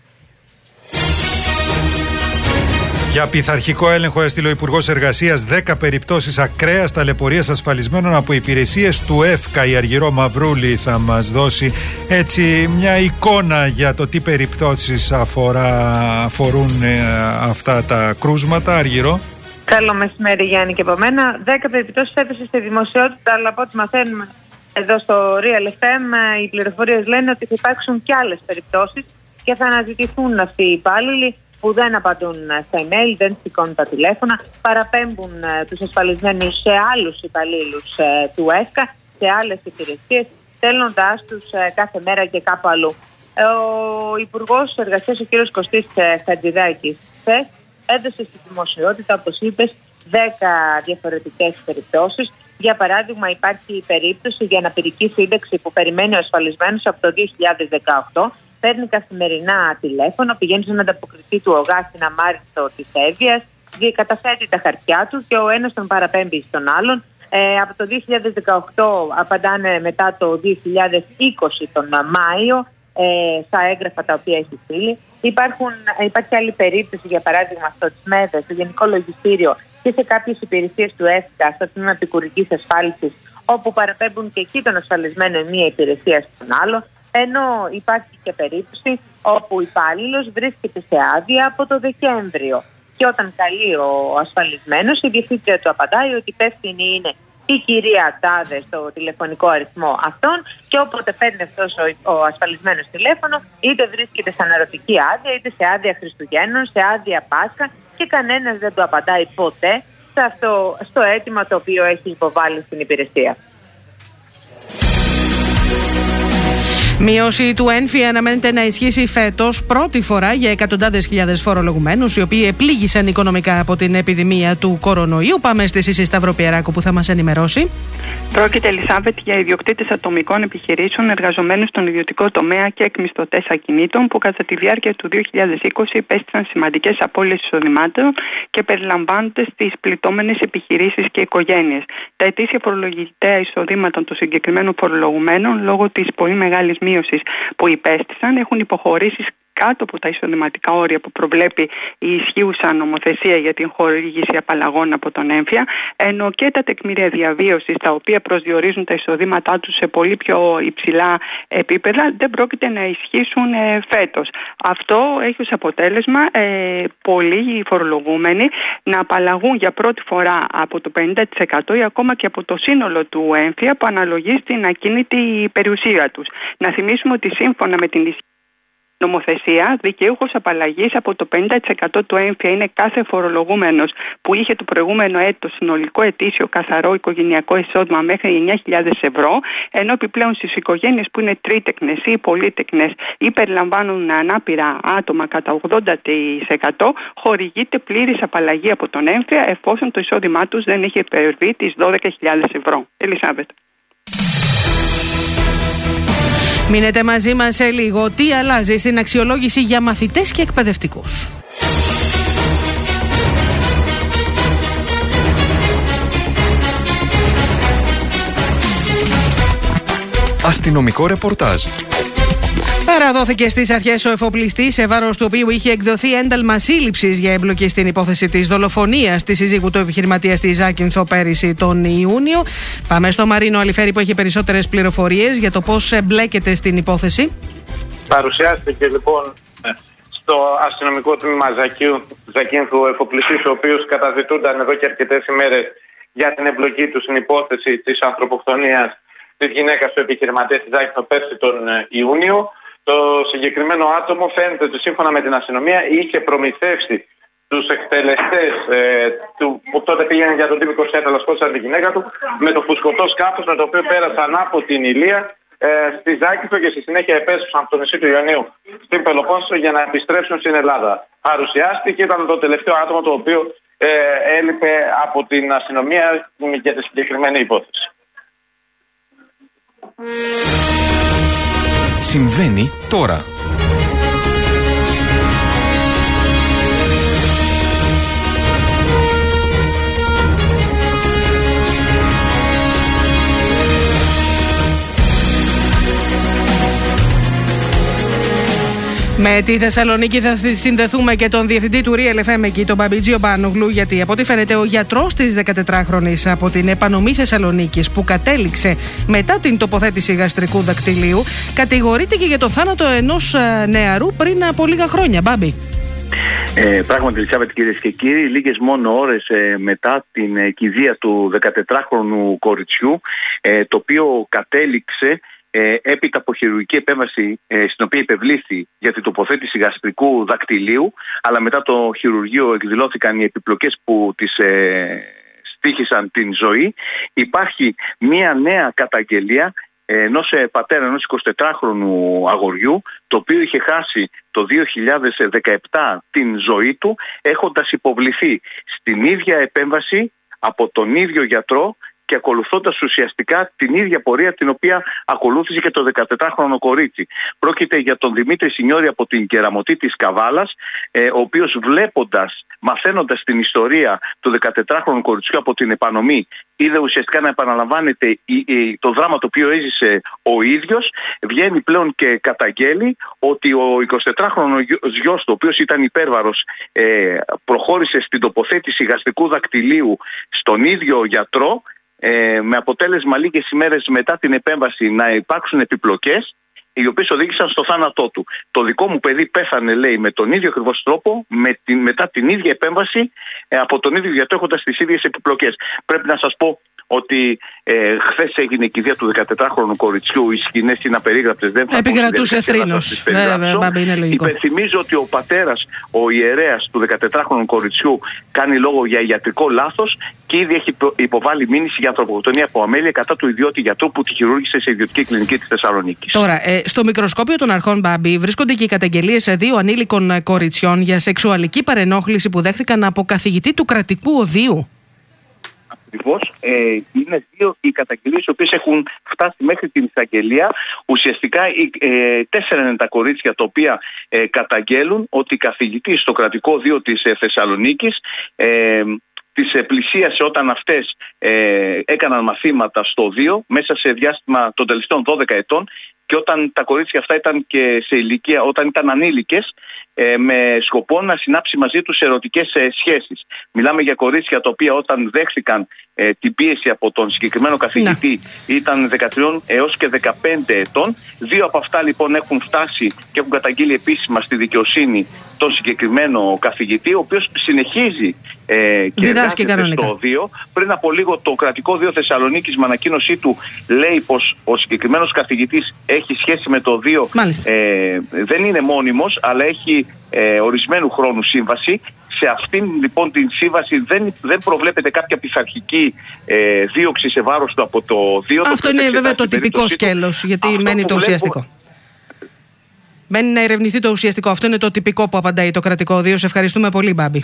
Για πειθαρχικό έλεγχο έστειλε ο Υπουργός Εργασίας 10 περιπτώσεις ακραίας ταλαιπωρίας ασφαλισμένων από υπηρεσίες του ΕΦΚΑ. Η Αργυρό Μαυρούλη θα μας δώσει έτσι μια εικόνα για το τι περιπτώσεις αφορούν αυτά τα κρούσματα. Αργυρό. Καλό μεσημέρι, Γιάννη, και από μένα. 10 περιπτώσεις έδωσε στη δημοσιότητα, αλλά από ό,τι μαθαίνουμε εδώ στο Real FM, οι πληροφορίες λένε ότι θα υπάρξουν και άλλες περιπτώσεις και θα αναζητηθούν αυτοί οι υπάλληλοι που δεν απαντούν στα email, δεν σηκώνουν τα τηλέφωνα, παραπέμπουν τους ασφαλισμένους σε άλλους υπαλλήλους του ΕΦΚΑ, σε άλλες υπηρεσίες, στέλνοντάς τους κάθε μέρα και κάπου αλλού. Ο Υπουργός Εργασίας, ο κ. Κωστής Χατζηδάκης, χθες έδωσε στη δημοσιότητα, όπως είπες, 10 διαφορετικές περιπτώσεις. Για παράδειγμα, υπάρχει περίπτωση για αναπηρική σύνταξη που περιμένει ο ασφαλισμένος από το 2018. Παίρνει καθημερινά τηλέφωνο, πηγαίνει στον ανταποκριτή του ΟΓΑ στην Αμάριστο της Εύβοιας, καταθέτει τα χαρτιά του και ο ένας τον παραπέμπει στον άλλον. Από το 2018 απαντάνε μετά το 2020 τον Μάιο στα έγγραφα τα οποία έχει στείλει. Υπάρχει άλλη περίπτωση, για παράδειγμα στο ΤΣΜΕΔ, στο Γενικό Λογιστήριο και σε κάποιες υπηρεσίες του ΕΦΚΑ, στο τμήμα επικουρικής ασφάλισης, όπου παραπέμπουν και εκεί τον ασφαλισμένο η μία υπηρεσία στον άλλο. Ενώ υπάρχει και περίπτωση όπου ο υπάλληλος βρίσκεται σε άδεια από το Δεκέμβριο. Και όταν καλεί ο ασφαλισμένος, η διευθύντρια του απαντάει ότι υπεύθυνη είναι η κυρία Τάδε στο τηλεφωνικό αριθμό αυτόν, και όποτε παίρνει αυτός ο ασφαλισμένος τηλέφωνο, είτε βρίσκεται σε αναρωτική άδεια, είτε σε άδεια Χριστουγέννων, σε άδεια Πάσχα, και κανένας δεν του απαντάει ποτέ στο αίτημα το οποίο έχει υποβάλει στην υπηρεσία. Μείωση του έμφυα αναμένεται να ισχύσει φέτος πρώτη φορά για εκατοντάδες χιλιάδες φορολογουμένους, οι οποίοι επλήγησαν οικονομικά από την επιδημία του κορονοϊού. Πάμε στη Σύση Σταυροπιεράκου που θα μας ενημερώσει. Πρόκειται, Ελισάβετ, για ιδιοκτήτες ατομικών επιχειρήσεων, εργαζομένους στον ιδιωτικό τομέα και εκμισθωτές ακινήτων, που κατά τη διάρκεια του 2020 υπέστησαν σημαντικές απώλειες εισοδημάτων και περιλαμβάνονται στις πληττόμενες επιχειρήσεις και οικογένειες. Τα ετήσια φορολογητέα εισοδήματα των συγκεκριμένων φορολογουμένων, λόγω της πολύ μεγάλης μείωσης που υπέστησαν, έχουν υποχωρήσει κάτω από τα εισοδηματικά όρια που προβλέπει η ισχύουσα νομοθεσία για την χορήγηση απαλλαγών από τον έμφυα, ενώ και τα τεκμήρια διαβίωσης, τα οποία προσδιορίζουν τα εισοδήματά τους σε πολύ πιο υψηλά επίπεδα, δεν πρόκειται να ισχύσουν φέτος. Αυτό έχει ως αποτέλεσμα πολλοί φορολογούμενοι να απαλλαγούν για πρώτη φορά από το 50% ή ακόμα και από το σύνολο του έμφυα που αναλογεί στην ακίνητη περιουσία τους. Να θυμίσουμε ότι σύμφωνα με την νομοθεσία, δικαιούχος απαλλαγής από το 50% του έμφυα είναι κάθε φορολογούμενος που είχε το προηγούμενο έτος συνολικό ετήσιο καθαρό οικογενειακό εισόδημα μέχρι 9.000 ευρώ, ενώ επιπλέον στις οικογένειες που είναι τρίτεκνες ή πολύτεκνες ή περιλαμβάνουν ανάπηρα άτομα κατά 80%, χορηγείται πλήρης απαλλαγή από τον έμφυα εφόσον το εισόδημά τους δεν έχει υπερβεί τις 12.000 ευρώ. Ελισάβετ. Μείνετε μαζί μας σε λίγο. Τι αλλάζει στην αξιολόγηση για μαθητές και εκπαιδευτικούς? Αστυνομικό ρεπορτάζ. Παραδόθηκε στις αρχές ο εφοπλιστής, σε βάρος του οποίου είχε εκδοθεί ένταλμα σύλληψης για εμπλοκή στην υπόθεση της δολοφονίας της συζύγου του επιχειρηματία στη Ζάκυνθο πέρυσι τον Ιούνιο. Πάμε στο Μαρίνο Αλιφέρη που έχει περισσότερες πληροφορίες για το πώς εμπλέκεται στην υπόθεση. Παρουσιάστηκε λοιπόν στο αστυνομικό τμήμα Ζακύνθου ο εφοπλιστής, ο οποίος καταζητούνταν εδώ και αρκετές ημέρες για την εμπλοκή του στην υπόθεση της ανθρωποκτονίας της γυναίκας του επιχειρηματία στη Ζάκυνθο πέρσι τον Ιούνιο. Το συγκεκριμένο άτομο φαίνεται ότι σύμφωνα με την αστυνομία είχε προμηθεύσει τους εκτελεστές που τότε πήγαιναν για τον τύπικο σκέταλο, σκότωσαν τη γυναίκα του, με το φουσκωτό σκάφος με το οποίο πέρασαν από την Ηλία στη Ζάκυνθο και στη συνέχεια επέστρεψαν από το νησί του Ιωνίου στην Πελοπόννησο για να επιστρέψουν στην Ελλάδα. Παρουσιάστηκε, ήταν το τελευταίο άτομο το οποίο έλειπε από την αστυνομία για τη συγκεκριμένη υπόθεση. Συμβαίνει τώρα. Με τη Θεσσαλονίκη θα συνδεθούμε και τον διευθυντή του Real FM εκεί, τον Μπαμπιτζή Μπάνογλου, γιατί από ό,τι φαίνεται ο γιατρός της 14χρονης από την επανομή Θεσσαλονίκης που κατέληξε μετά την τοποθέτηση γαστρικού δακτυλίου κατηγορείται και για το θάνατο ενός νεαρού πριν από λίγα χρόνια. Μπάμπη. Πράγματι, Ελισάβετ, κυρίες και κύριοι, λίγες μόνο ώρες μετά την κηδεία του 14χρονου κοριτσιού, το οποίο κατέληξε έπειτα από χειρουργική επέμβαση στην οποία υπευλήθη για την τοποθέτηση γαστρικού δακτυλίου, αλλά μετά το χειρουργείο εκδηλώθηκαν οι επιπλοκές που της στοίχησαν την ζωή. Υπάρχει μια νέα καταγγελία ενός πατέρα ενός 24χρονου αγοριού, το οποίο είχε χάσει το 2017 την ζωή του, έχοντας υποβληθεί στην ίδια επέμβαση από τον ίδιο γιατρό και ακολουθώντας ουσιαστικά την ίδια πορεία την οποία ακολούθησε και το 14χρονο κορίτσι. Πρόκειται για τον Δημήτρη Σινιώρη από την Κεραμωτή της Καβάλας, ο οποίος μαθαίνοντας την ιστορία του 14χρονου κοριτσιού από την επανομή, είδε ουσιαστικά να επαναλαμβάνεται το δράμα το οποίο έζησε ο ίδιος, βγαίνει πλέον και καταγγέλει ότι ο 24χρονος γιος του, ο οποίος ήταν υπέρβαρος, προχώρησε στην τοποθέτηση γαστικού δακτυλίου στον ίδιο γιατρό, με αποτέλεσμα λίγες ημέρες μετά την επέμβαση να υπάρξουν επιπλοκές, οι οποίες οδήγησαν στο θάνατό του. Το δικό μου παιδί πέθανε, λέει, με τον ίδιο ακριβώς τρόπο, μετά την ίδια επέμβαση από τον ίδιο γιατρό, έχοντας τις ίδιες επιπλοκές. Πρέπει να σας πω ότι χθες έγινε η κηδεία του 14χρονου κοριτσιού. Οι σκηνές είναι απερίγραπτες. Δεν θα επικρατούσε θρήνος. Υπενθυμίζω ότι ο πατέρας, ο ιερέας του 14χρονου κοριτσιού, κάνει λόγο για ιατρικό λάθος και ήδη έχει υποβάλει μήνυση για ανθρωποκτονία από αμέλεια κατά του ιδιώτη γιατρού που τη χειρούργησε σε ιδιωτική κλινική της Θεσσαλονίκης. Τώρα, στο μικροσκόπιο των αρχών, Μπάμπη, βρίσκονται και οι καταγγελίες 2 ανήλικων κοριτσιών για σεξουαλική παρενόχληση που δέχθηκαν από καθηγητή του κρατικού οδείου. Ακριβώς, είναι 2 οι καταγγελίες οι οποίες έχουν φτάσει μέχρι την εισαγγελία. Ουσιαστικά 4 είναι τα κορίτσια τα οποία καταγγέλουν ότι η καθηγητή στο κρατικό οδείο της Θεσσαλονίκης τις πλησίασε όταν αυτές έκαναν μαθήματα στο οδείο μέσα σε διάστημα των τελευταίων 12 ετών, και όταν τα κορίτσια αυτά ήταν και σε ηλικία, όταν ήταν ανήλικες, με σκοπό να συνάψει μαζί τους ερωτικές σχέσεις. Μιλάμε για κορίτσια τα οποία όταν δέχθηκαν την πίεση από τον συγκεκριμένο καθηγητή ήταν 13 έως και 15 ετών. 2 από αυτά λοιπόν έχουν φτάσει και έχουν καταγγείλει επίσημα στη δικαιοσύνη τον συγκεκριμένο καθηγητή, ο οποίος συνεχίζει και εργάζεται στο οδείο. Πριν από λίγο το κρατικό οδείο Θεσσαλονίκης με ανακοίνωσή του λέει πως ο συγκεκριμένος καθηγητής έχει σχέση με το οδείο, δεν είναι μόνιμος, αλλά έχει ορισμένου χρόνου σύμβαση. Σε αυτήν λοιπόν την σύμβαση δεν προβλέπεται κάποια πειθαρχική δίωξη σε βάρος του από το οδείο. Αυτό είναι βέβαια το τυπικό σκέλος, γιατί μένει το ουσιαστικό. Μένει να ερευνηθεί το ουσιαστικό. Αυτό είναι το τυπικό που απαντάει το κρατικό οδείο. Σε ευχαριστούμε πολύ, Μπάμπη.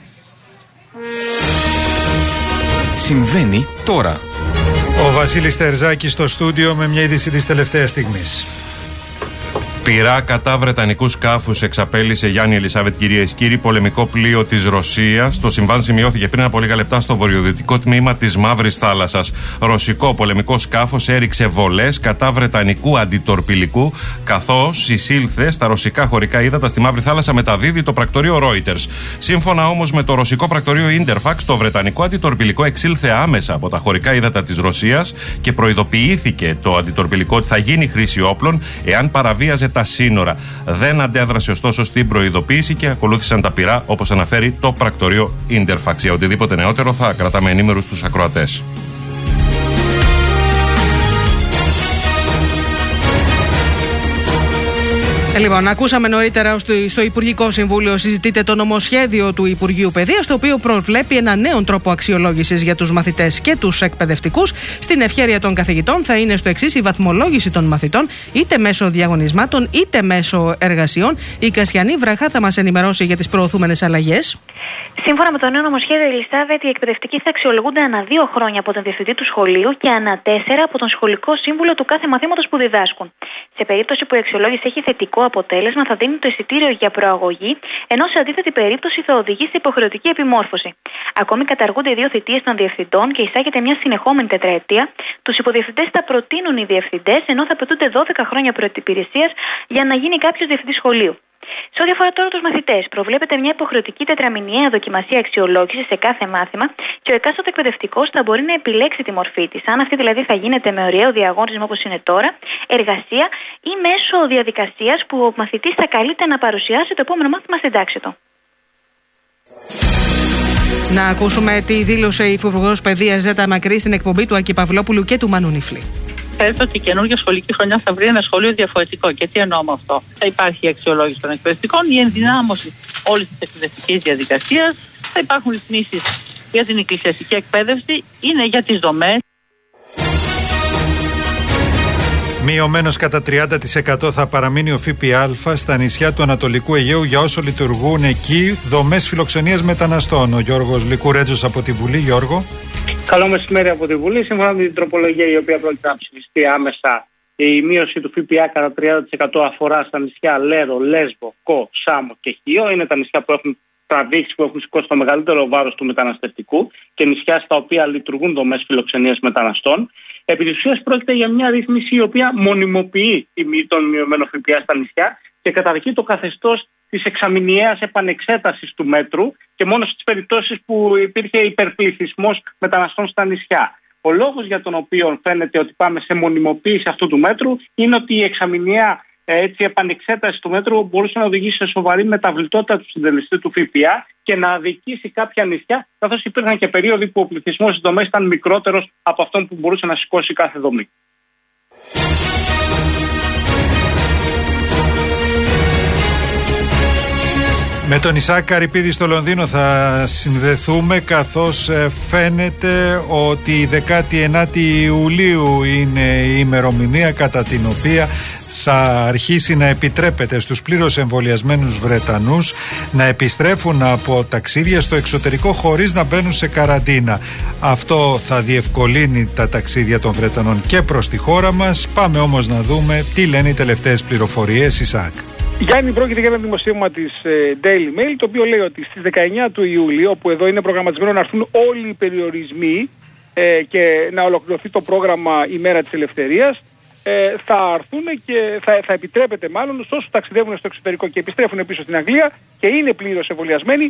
Συμβαίνει τώρα. Ο Βασίλης Τερζάκης στο στούντιο με μια είδηση της τελευταίας στιγμής. Πυρά κατά βρετανικού σκάφους εξαπέλυσε, Γιάννη Ελισάβετ, κυρίες και κύριοι, πολεμικό πλοίο της Ρωσίας. Το συμβάν σημειώθηκε πριν από λίγα λεπτά στο βορειοδυτικό τμήμα της Μαύρης Θάλασσας. Ρωσικό πολεμικό σκάφος έριξε βολές κατά βρετανικού αντιτορπιλικού, καθώς εισήλθε στα ρωσικά χωρικά ύδατα στη Μαύρη Θάλασσα, μεταδίδει το πρακτορείο Reuters. Σύμφωνα όμως με το ρωσικό πρακτορείο Interfax, το βρετανικό αντιτορπιλικό εξήλθε άμεσα από τα χωρικά ύδατα της Ρωσίας και προειδοποιήθηκε το αντιτορπιλικό ότι θα γίνει χρήση όπλων εάν παραβίαζε τα σύνορα. Δεν αντέδρασε ωστόσο στην προειδοποίηση και ακολούθησαν τα πυρά, όπως αναφέρει το πρακτορείο Interfax. Για οτιδήποτε νεότερο θα κρατάμε ενήμερους τους ακροατές. Λοιπόν, ακούσαμε νωρίτερα στο Υπουργικό Συμβούλιο συζητείται το νομοσχέδιο του Υπουργείου Παιδείας, το οποίο προβλέπει ένα νέο τρόπο αξιολόγησης για τους μαθητές και τους εκπαιδευτικούς. Στην ευχέρεια των καθηγητών θα είναι στο εξής: η βαθμολόγηση των μαθητών, είτε μέσω διαγωνισμάτων είτε μέσω εργασιών. Η Κασιανή Βραχά θα μας ενημερώσει για τις προωθούμενες αλλαγές. Σύμφωνα με το νέο νομοσχέδιο, Ελισάβετ, οι εκπαιδευτικοί θα αξιολογούνται ανά 2 χρόνια από τον διευθυντή του σχολείου και ανά 4 από τον σχολικό σύμβουλο του κάθε μαθήματος που διδάσκουν. Σε περίπτωση που η αξιολόγηση έχει θετικό αποτέλεσμα, θα δίνει το εισιτήριο για προαγωγή, ενώ σε αντίθετη περίπτωση θα οδηγεί σε υποχρεωτική επιμόρφωση. Ακόμη καταργούνται οι 2 θητείες των διευθυντών και εισάγεται μια συνεχόμενη τετραετία. Τους υποδιευθυντές θα προτείνουν οι διευθυντές, ενώ θα απαιτούνται 12 χρόνια προϋπηρεσίας για να γίνει κάποιος διευθυντής σχολείου. Σε ό,τι αφορά τώρα τους μαθητές, προβλέπεται μια υποχρεωτική τετραμηνιαία δοκιμασία αξιολόγηση σε κάθε μάθημα και ο εκάστοτε εκπαιδευτικός θα μπορεί να επιλέξει τη μορφή της. Αν αυτή δηλαδή θα γίνεται με ωραίο διαγώνισμα όπως είναι τώρα, εργασία ή μέσω διαδικασίας που ο μαθητής θα καλείται να παρουσιάσει το επόμενο μάθημα στην τάξη του. Να ακούσουμε τι δήλωσε η Υπουργός Παιδείας Ζέτα Μακρύ στην εκπομπή του Άκη Παυλόπουλου και του Μανού Νιφλή. Φαίνεται ότι η καινούργια σχολική χρονιά θα βρει ένα σχολείο διαφορετικό. Και τι εννοώ με αυτό? Θα υπάρχει η αξιολόγηση των εκπαιδευτικών, η ενδυνάμωση όλη τη εκπαιδευτική διαδικασία, θα υπάρχουν ρυθμίσεις για την εκκλησιαστική εκπαίδευση, είναι για τις δομές. Μειωμένος κατά 30% θα παραμείνει ο ΦΠΑ στα νησιά του Ανατολικού Αιγαίου για όσο λειτουργούν εκεί δομές φιλοξενίας μεταναστών. Ο Γιώργος Λικουρέτζος από τη Βουλή. Γιώργο. Καλό μεσημέρι από τη Βουλή. Σύμφωνα με την τροπολογία η οποία πρόκειται να ψηφιστεί άμεσα, η μείωση του ΦΠΑ κατά 30% αφορά στα νησιά Λέρο, Λέσβο, Κο, Σάμο και Χίο. Είναι τα νησιά που έχουν τραβήξει, που έχουν σηκώσει το μεγαλύτερο βάρος του μεταναστευτικού και νησιά στα οποία λειτουργούν δομές φιλοξενίας μεταναστών. Επί της ουσίας πρόκειται για μια ρύθμιση η οποία μονιμοποιεί τον μειωμένο ΦΠΑ στα νησιά και καταργεί το καθεστώς της εξαμηνιαίας επανεξέτασης του μέτρου και μόνο στις περιπτώσεις που υπήρχε υπερπληθυσμός μεταναστών στα νησιά. Ο λόγος για τον οποίο φαίνεται ότι πάμε σε μονιμοποίηση αυτού του μέτρου είναι ότι η εξαμηνιαία επανεξέταση του μέτρου μπορούσε να οδηγήσει σε σοβαρή μεταβλητότητα του συντελεστή του ΦΠΑ και να αδικήσει κάποια νησιά, καθώς υπήρχαν και περίοδοι που ο πληθυσμός στις δομές ήταν μικρότερος από αυτόν που μπορούσε να σηκώσει κάθε δομή. Με τον Ισαάκ Καρυπίδη στο Λονδίνο θα συνδεθούμε, καθώς φαίνεται ότι η 19η Ιουλίου είναι η ημερομηνία κατά την οποία θα αρχίσει να επιτρέπεται στους πλήρως εμβολιασμένους Βρετανούς να επιστρέφουν από ταξίδια στο εξωτερικό χωρίς να μπαίνουν σε καραντίνα. Αυτό θα διευκολύνει τα ταξίδια των Βρετανών και προς τη χώρα μας. Πάμε όμως να δούμε τι λένε οι τελευταίες πληροφορίες, Ισαάκ. Γιάννη, πρόκειται για ένα δημοσίευμα της Daily Mail, το οποίο λέει ότι στις 19 του Ιουλίου, όπου εδώ είναι προγραμματισμένο να έρθουν όλοι οι περιορισμοί και να ολοκληρωθεί το πρόγραμμα ημέρα της ελευθερίας, θα έρθουν και θα επιτρέπεται μάλλον στους όσους ταξιδεύουν στο εξωτερικό και επιστρέφουν πίσω στην Αγγλία και είναι πλήρως εμβολιασμένοι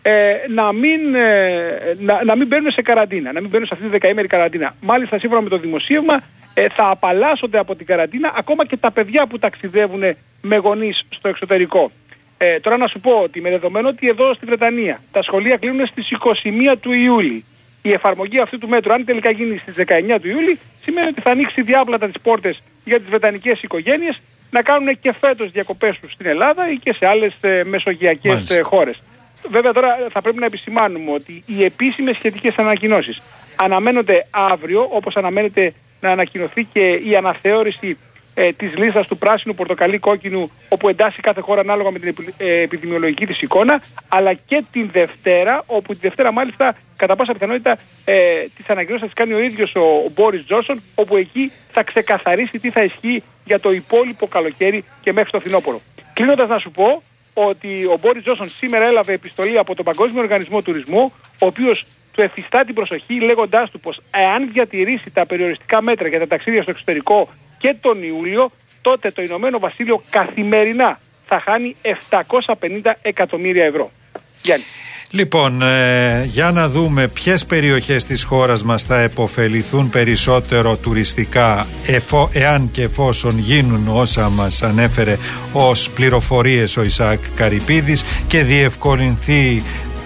να μην μπαίνουν σε καραντίνα, να μην μπαίνουν σε αυτή τη δεκαήμερη καραντίνα. Μάλιστα, σύμφωνα με το δημοσίευμα, θα απαλλάσσονται από την καραντίνα ακόμα και τα παιδιά που ταξιδεύουν με γονείς στο εξωτερικό. Τώρα να σου πω ότι με δεδομένο ότι εδώ στη Βρετανία τα σχολεία κλείνουν στις 21 του Ιούλη, η εφαρμογή αυτού του μέτρου, αν τελικά γίνει στις 19 του Ιούλη, σημαίνει ότι θα ανοίξει διάπλατα τις πόρτες για τις βρετανικές οικογένειες να κάνουν και φέτος διακοπές τους στην Ελλάδα ή και σε άλλες μεσογειακές χώρες. Βέβαια, τώρα θα πρέπει να επισημάνουμε ότι οι επίσημες σχετικές ανακοινώσεις αναμένονται αύριο, όπως αναμένεται να ανακοινωθεί και η αναθεώρηση της λίστας του πράσινου, πορτοκαλί, κόκκινου, όπου εντάσσει κάθε χώρα ανάλογα με την επιδημιολογική της εικόνα, αλλά και την Δευτέρα, όπου τη Δευτέρα μάλιστα κατά πάσα πιθανότητα τις ανακοινώσεις θα τις κάνει ο ίδιος ο Μπόρις Τζόνσον, όπου εκεί θα ξεκαθαρίσει τι θα ισχύει για το υπόλοιπο καλοκαίρι και μέχρι το φθινόπωρο. Κλείνοντας, να σου πω ότι ο Μπόρις Τζόνσον σήμερα έλαβε επιστολή από τον Παγκόσμιο Οργανισμό Τουρισμού, ο οποίος του εφιστά την προσοχή λέγοντάς του πως εάν διατηρήσει τα περιοριστικά μέτρα για τα ταξίδια στο εξωτερικό και τον Ιούλιο, τότε το Ηνωμένο Βασίλειο καθημερινά θα χάνει 750 εκατομμύρια ευρώ. Γιάννη. Λοιπόν, για να δούμε ποιες περιοχές της χώρας μας θα επωφεληθούν περισσότερο τουριστικά, εάν και εφόσον γίνουν όσα μας ανέφερε ως πληροφορίες ο Ισαάκ Καρυπίδης και διευκολυνθεί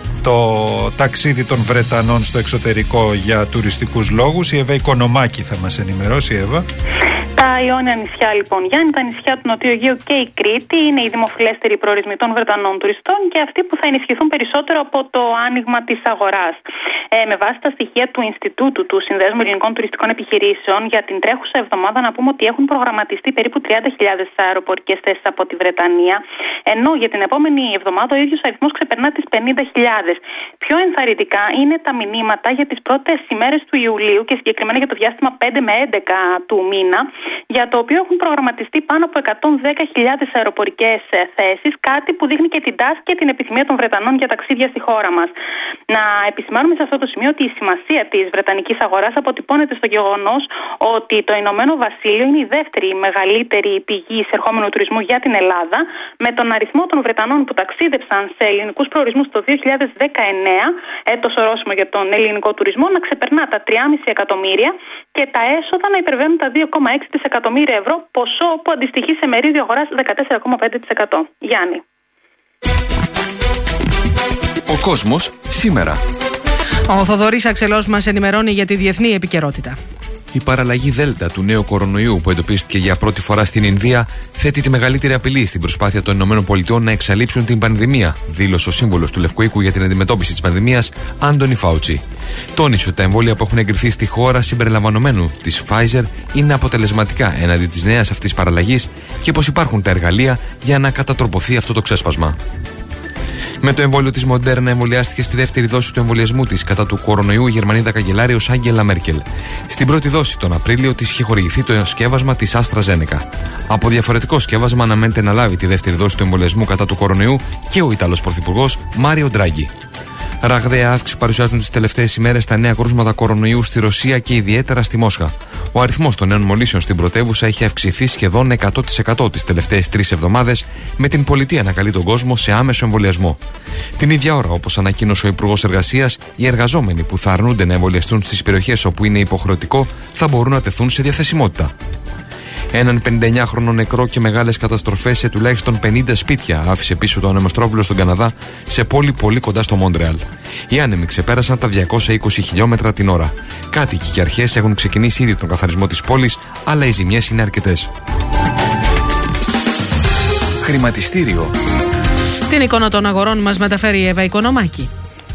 το ταξίδι των Βρετανών στο εξωτερικό για τουριστικούς λόγους. Η Εύα Οικονομάκη θα μας ενημερώσει. Εύα. Τα Ιόνια νησιά, λοιπόν, Γιάννη, τα νησιά του Νοτιού Αιγαίου και η Κρήτη είναι οι δημοφιλέστεροι προορισμοί των Βρετανών τουριστών και αυτοί που θα ενισχυθούν περισσότερο από το άνοιγμα της αγοράς. Με βάση τα στοιχεία του Ινστιτούτου του Συνδέσμου Ελληνικών Τουριστικών Επιχειρήσεων, για την τρέχουσα εβδομάδα να πούμε ότι έχουν προγραμματιστεί περίπου 30.000 αεροπορικές θέσεις από τη Βρετανία, ενώ για την επόμενη εβδομάδα ο ίδιος αριθμός ξεπερνά τις 50.000. Πιο ενθαρρυντικά είναι τα μηνύματα για τις πρώτες ημέρες του Ιουλίου και συγκεκριμένα για το διάστημα 5 με 11 του μήνα, για το οποίο έχουν προγραμματιστεί πάνω από 110.000 αεροπορικές θέσεις, κάτι που δείχνει και την τάση και την επιθυμία των Βρετανών για ταξίδια στη χώρα μας. Να επισημάνουμε σε αυτό το σημείο ότι η σημασία της βρετανικής αγοράς αποτυπώνεται στο γεγονός ότι το Ηνωμένο Βασίλειο είναι η δεύτερη μεγαλύτερη πηγή εισερχόμενου τουρισμού για την Ελλάδα, με τον αριθμό των Βρετανών που ταξίδεψαν σε ελληνικούς προορισμούς το 2019, έτος ορόσημο για τον ελληνικό τουρισμό, να ξεπερνά τα 3,5 εκατομμύρια και τα έσοδα να υπερβαίνουν τα 2,6 δισεκατομμύρια ευρώ, ποσό που αντιστοιχεί σε μερίδιο αγοράς 14,5%. Γιάννη. Ο κόσμος σήμερα. Ο Θοδωρής Αξελός μας ενημερώνει για τη διεθνή επικαιρότητα. Η παραλλαγή Δέλτα του νέου κορονοϊού που εντοπίστηκε για πρώτη φορά στην Ινδία θέτει τη μεγαλύτερη απειλή στην προσπάθεια των ΗΠΑ να εξαλείψουν την πανδημία, δήλωσε ο σύμβουλος του Λευκού Οίκου για την αντιμετώπιση της πανδημίας, Άντονι Φάουτσι. Τόνισε ότι τα εμβόλια που έχουν εγκριθεί στη χώρα συμπεριλαμβανομένου της Pfizer είναι αποτελεσματικά έναντι της νέας αυτής παραλλαγής και πως υπάρχουν τα εργαλεία για να κατατροπωθεί αυτό το ξέσπασμα. Με το εμβόλιο της Moderna εμβολιάστηκε στη δεύτερη δόση του εμβολιασμού της κατά του κορονοϊού η Γερμανίδα καγκελάριος Άγγελα Μέρκελ. Στην πρώτη δόση τον Απρίλιο της είχε χορηγηθεί το σκεύασμα της AstraZeneca. Από διαφορετικό σκεύασμα αναμένεται να λάβει τη δεύτερη δόση του εμβολιασμού κατά του κορονοϊού και ο Ιταλός Πρωθυπουργός Μάριο Ντράγκι. Ραγδαία αύξηση παρουσιάζουν τις τελευταίες ημέρες τα νέα κρούσματα κορονοϊού στη Ρωσία και ιδιαίτερα στη Μόσχα. Ο αριθμός των νέων μολύσεων στην πρωτεύουσα έχει αυξηθεί σχεδόν 100% τις τελευταίες 3 εβδομάδες, με την πολιτεία να καλεί τον κόσμο σε άμεσο εμβολιασμό. Την ίδια ώρα, όπως ανακοίνωσε ο Υπουργός Εργασίας, οι εργαζόμενοι που θα αρνούνται να εμβολιαστούν στις περιοχές όπου είναι υποχρεωτικό θα μπορούν να τεθούν σε διαθεσιμότητα. Έναν 59χρονο νεκρό και μεγάλες καταστροφές σε τουλάχιστον 50 σπίτια άφησε πίσω το ανεμοστρόβιλο στον Καναδά, σε πόλη πολύ κοντά στο Μόντρεαλ. Οι άνεμοι ξεπέρασαν τα 220 χιλιόμετρα την ώρα. Κάτοικοι και αρχές έχουν ξεκινήσει ήδη τον καθαρισμό της πόλης, αλλά οι ζημιές είναι αρκετές. Χρηματιστήριο. Την εικόνα των αγορών μας μεταφέρει η Εύα Οικονομάκη.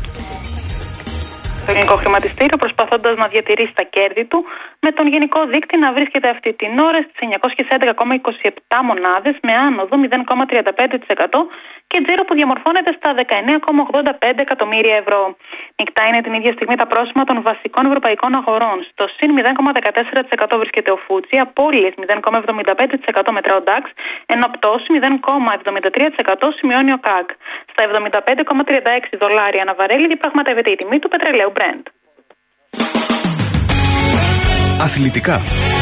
Το ελληνικό χρηματιστήριο, προσπαθώντας να διατηρήσει τα κέρδη του, με τον γενικό δείκτη να βρίσκεται αυτή την ώρα στις 911,27 μονάδες, με άνοδο 0,35% και τζίρο που διαμορφώνεται στα 19,85 εκατομμύρια ευρώ. Νικτά είναι την ίδια στιγμή τα πρόσημα των βασικών ευρωπαϊκών αγορών. Στο συν 0,14% βρίσκεται ο Φούτσι, απώλειες 0,75% μετρά ο Ντάξ, ενώ πτώση 0,73% σημειώνει ο ΚΑΚ. Στα $75,36 ανά βαρέλι διαπραγματεύεται η τιμή του πετρελαίου Brent. Αθλητικά.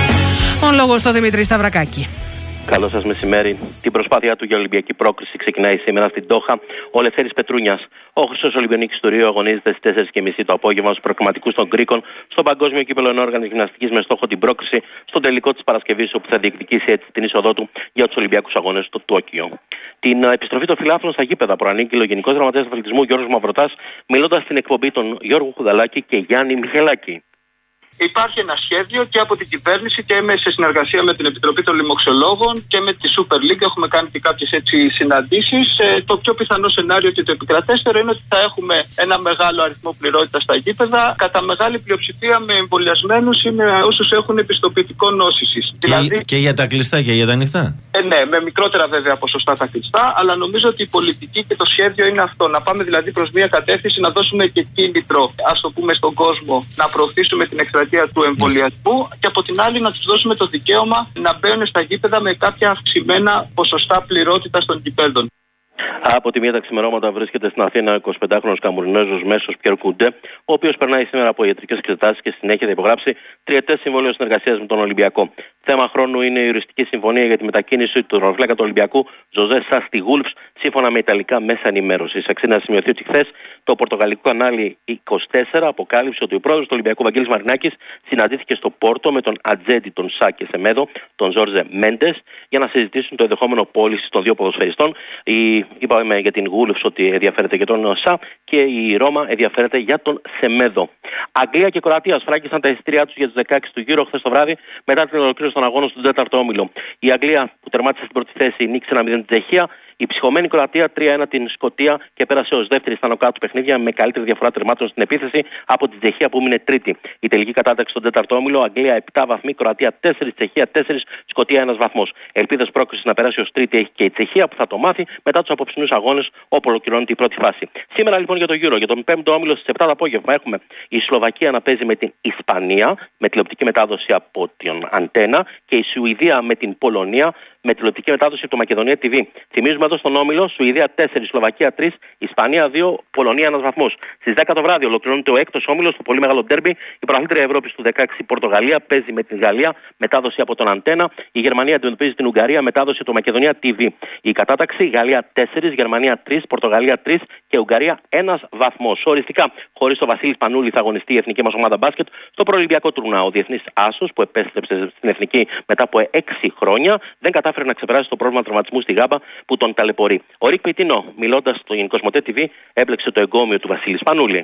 Ο λόγος στο Δημήτρη Σταυρακάκη. Καλό σας μεσημέρι. Την προσπάθειά του για Ολυμπιακή πρόκριση ξεκινάει σήμερα στην Ντόχα ο Λευθέρης Πετρούνιας. Ο Χρυσός Ολυμπιονίκης του Ρίου αγωνίζεται στις 4:30 το απόγευμα στους προκριματικούς των Γκρίκων στο Παγκόσμιο Κύπελλο Ενόργανης Γυμναστικής με στόχο την πρόκριση στον τελικό της Παρασκευής, όπου θα διεκδικήσει έτσι την είσοδό του για τους Ολυμπιακούς Αγώνες στο Τόκιο. Την επιστροφή των φιλάθλων στα γήπεδα προανήγγειλε ο Γενικός Γραμματέας Αθλητισμού Γιώργος Μαυροτάς, μιλώντας στην εκπομπή των Γιώργου Χουδαλάκη και Γιάννη Μιχελάκη. Υπάρχει ένα σχέδιο και από την κυβέρνηση και σε συνεργασία με την Επιτροπή των Λοιμοξιολόγων και με τη Super League. Έχουμε κάνει και κάποιες συναντήσεις. Το πιο πιθανό σενάριο και το επικρατέστερο είναι ότι θα έχουμε ένα μεγάλο αριθμό πληρότητας στα γήπεδα. Κατά μεγάλη πλειοψηφία με εμβολιασμένους είναι όσους έχουν επιστοποιητικό νόσησης. Και για τα κλειστά και για τα ανοιχτά. Ναι, με μικρότερα βέβαια ποσοστά τα κλειστά, αλλά νομίζω ότι η πολιτική και το σχέδιο είναι αυτό. Να πάμε δηλαδή προς μια κατεύθυνση, να δώσουμε και κίνητρο, ας το πούμε, στον κόσμο να προωθήσουμε την εκστρατεία του εμβολιασμού και από την άλλη να τους δώσουμε το δικαίωμα να μπαίνουν στα γήπεδα με κάποια αυξημένα ποσοστά πληρότητας των γηπέδων. Από τη μία τα ξημερώματα βρίσκεται στην Αθήνα ο 25χρονος Καμπουρινέζος Μέσος Πιέρ Κουντέ, ο οποίος περνάει σήμερα από ιατρικές εξετάσεις και συνέχεια θα υπογράψει τριετές συμβόλαιο συνεργασίας με τον Ολυμπιακό. Θέμα χρόνου είναι η οριστική συμφωνία για τη μετακίνηση του ροφλάκα του Ολυμπιακού Ζωζέ Σα στη Γούλφς, σύμφωνα με ιταλικά μέσα ενημέρωσης. Αξίζει να σημειωθεί ότι χθες το πορτογαλικό κανάλι 24 αποκάλυψε ότι ο πρόεδρος του Ολυμπιακού Βαγγέλης Μαρινάκης συναντήθηκε στο Πόρτο με τον ατζέντη των Σα και Σεμέδο, τον Ζόρζε Μέντες, για να συζητήσουν το ενδεχόμενο πώληση των δύο ποδοσφαιριστών. Είπαμε για την Γούλφς ότι ενδιαφέρεται για τον Σα και η Ρώμα ενδιαφέρεται για τον Σεμέδο. Αγγλία και Κροατία σφράγγισαν τα εισιτήριά τους για τους 16 του γύρω χθες το βράδυ μετά την ολοκλήρωση των αγώνων στον 4ο όμιλο. Η Αγγλία, που τερμάτισε στην πρώτη θέση, νίκησε 1-0 την Τσεχία. Η ψυχωμένη Κροατία 3-1 την Σκωτία και πέρασε ως δεύτερη στα νοκάουτ παιχνίδια με καλύτερη διαφορά τερμάτων στην επίθεση από την Τσεχία που μείνε τρίτη. Η τελική κατάταξη στον 4ο όμιλο: Αγγλία 7 βαθμοί, Κροατία 4, Τσεχία 4, Σκωτία 1 βαθμός. Ελπίδες πρόκρισης να περάσει ως τρίτη έχει και η Τσεχία που θα το μάθει μετά τους απόψινους αγώνες όπου ολοκληρώνεται η πρώτη φάση. Σήμερα λοιπόν για το Euro, για τον 5ο όμιλο στις 7 το απόγευμα έχουμε η Σλοβακία να παίζει με την Ισπανία με τηλεοπτική μετάδοση από την Αντένα και η Σουηδία με την Πολωνία με τηλεοπτική μετάδοση από το Μακεδονία TV. Θυμίζουμε εδώ στον όμιλο: Σουηδία 4, Σλοβακία 3, Ισπανία 2, Πολωνία 1 βαθμός. Στις 10 το βράδυ ολοκληρώνεται ο 6ος όμιλος, το πολύ μεγάλο ντέρμπι. Η πρωταθλήτρια Ευρώπης του 16 Πορτογαλία παίζει με την Γαλλία, μετάδοση από τον Αντένα. Η Γερμανία αντιμετωπίζει την Ουγγαρία, μετάδοση από το Μακεδονία TV. Η κατάταξη: Γαλλία 4, Γερμανία 3, Πορτογαλία 3 και Ουγγαρία 1 βαθμός. Οριστικά, χωρίς το Βασίλη Σπανούλη, θα αγωνιστεί η εθνική μας ομάδα μπάσκετ στο προολυμπιακό τουρνά. Ο διεθνής άσος που επέστρεψε στην εθνική μετά από 6 χρόνια δεν κατάφερε να ξεπεράσει το πρόβλημα τραυματισμού στη γάμπα που τον ταλαιπωρεί. Ο Ρικ Πιτίνο, μιλώντας στο Κοσμοτέ TV, έπλεξε το εγκόμιο του Βασίλη Σπανούλη.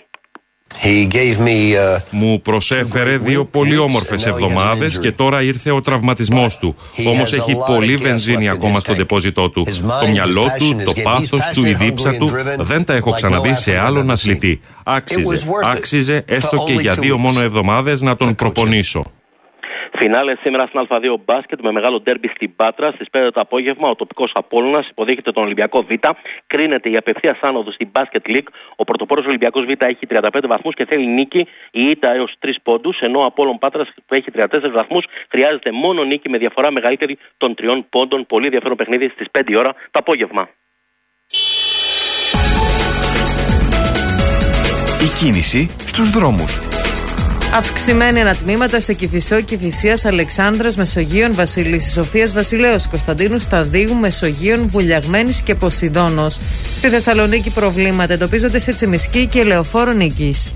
Μου προσέφερε 2 πολύ όμορφες εβδομάδες και τώρα ήρθε ο τραυματισμός του. Όμως έχει πολύ βενζίνη ακόμα στο ντεπόζιτό του. Το μυαλό του, το πάθος του, η δίψα του δεν τα έχω ξαναδεί σε άλλον αθλητή. Άξιζε έστω και για 2 μόνο εβδομάδες να τον προπονήσω. Φινάλε σήμερα στην Α2 μπάσκετ με μεγάλο ντέρμπι στην Πάτρα. Στις 5 το απόγευμα ο τοπικός Απόλλωνας υποδέχεται τον Ολυμπιακό Β. Κρίνεται η απευθείας άνοδος στην Basket League. Ο πρωτοπόρος Ολυμπιακός Β έχει 35 βαθμούς και θέλει νίκη η ήττα έως 3 πόντους. Ενώ ο Απόλλων Πάτρας που έχει 34 βαθμούς χρειάζεται μόνο νίκη με διαφορά μεγαλύτερη των 3 πόντων. Πολύ ενδιαφέρον παιχνίδι στις 5 ώρα το απόγευμα. Η κίνηση στους δρόμους. Αυξημένοι ανατμήματα σε Κηφισό, Κηφισίας, Αλεξάνδρας, Μεσογείων, Βασιλίσσης, Σοφίας, Βασιλέως, Κωνσταντίνου, Σταδίου, Μεσογείων, Βουλιαγμένης και Ποσειδώνος. Στη Θεσσαλονίκη προβλήματα εντοπίζονται σε Τσιμισκή και Λεωφόρο Νίκης.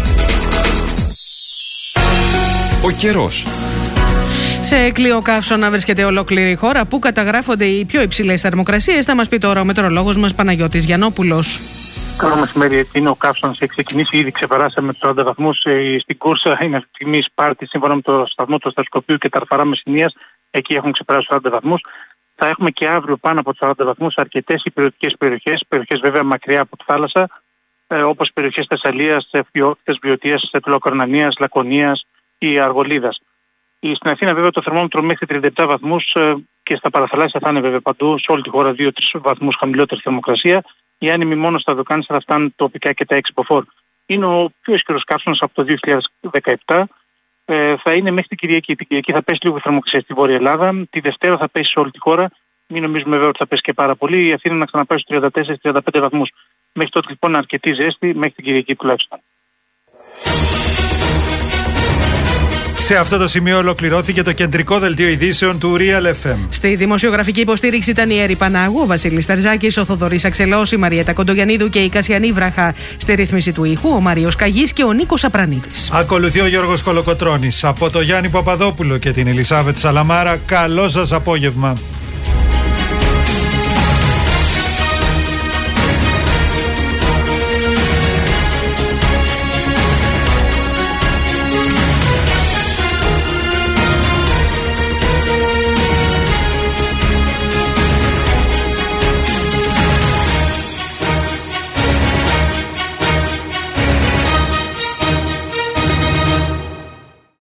Ο καιρός. Σε κλειό καύσωνα βρίσκεται ολόκληρη η χώρα που καταγράφονται οι πιο υψηλές θερμοκρασίες. Θα μας πει τώρα ο μετεωρολόγος μας Παναγιώτης Γιαννόπουλος. Καλό μεσημέρι, έτσι είναι. Ο καύσωνας έχει ξεκινήσει. Ήδη ξεπεράσαμε τους 40 βαθμούς. Στην Κούρσα είναι αυτή τη στιγμή Σπάρτη, σύμφωνα με το σταθμό του Σταθσκοπείου και τα Αρφαρά Μεσσηνίας. Εκεί έχουν ξεπεράσει τους 40 βαθμούς. Θα έχουμε και αύριο πάνω από τους 40 βαθμούς αρκετές υπηρετικές περιοχές. Περιοχές βέβαια μακριά από τη θάλασσα, όπως περιοχές Θεσσαλίας, Βιωτίας, Τουλοκορνανίας, Λακωνίας ή Αργολίδας. Στην Αθήνα βέβαια το θερμόμετρο μέχρι 37 βαθμούς και στα παραθαλάσσια θα είναι βέβαια παντού, σε όλη τη χώρα 2-3 βαθμούς χαμηλότερη θερμοκρασία. Οι άνεμοι μόνο στα Δωκάνησα θα φτάνουν τοπικά και τα 6 μποφόρ. Είναι ο πιο ισχυρός καύσωνας από το 2017. Θα είναι μέχρι την Κυριακή. Την Κυριακή θα πέσει λίγο η θερμοκρασία στη Βόρεια Ελλάδα. Τη Δευτέρα θα πέσει σε όλη τη χώρα. Μην νομίζουμε βέβαια ότι θα πέσει και πάρα πολύ. Η Αθήνα να ξαναπάει στους 34-35 βαθμούς. Μέχρι τότε λοιπόν αρκετή ζέστη, μέχρι την Κυριακή τουλάχιστον. Σε αυτό το σημείο ολοκληρώθηκε το κεντρικό δελτίο ειδήσεων του Real FM. Στη δημοσιογραφική υποστήριξη ήταν η Έρη Πανάγου, ο Βασίλης Τερζάκης, ο Θοδωρής Αξελός, η Μαριέτα Κοντογιαννίδου και η Κασιανή Βράχα. Στη ρύθμιση του ήχου ο Μάριος Καγής και ο Νίκος Απρανίδης. Ακολουθεί ο Γιώργος Κολοκοτρώνης. Από το Γιάννη Παπαδόπουλο και την Ελισάβετ Σαλαμάρα, καλό σας απόγευμα.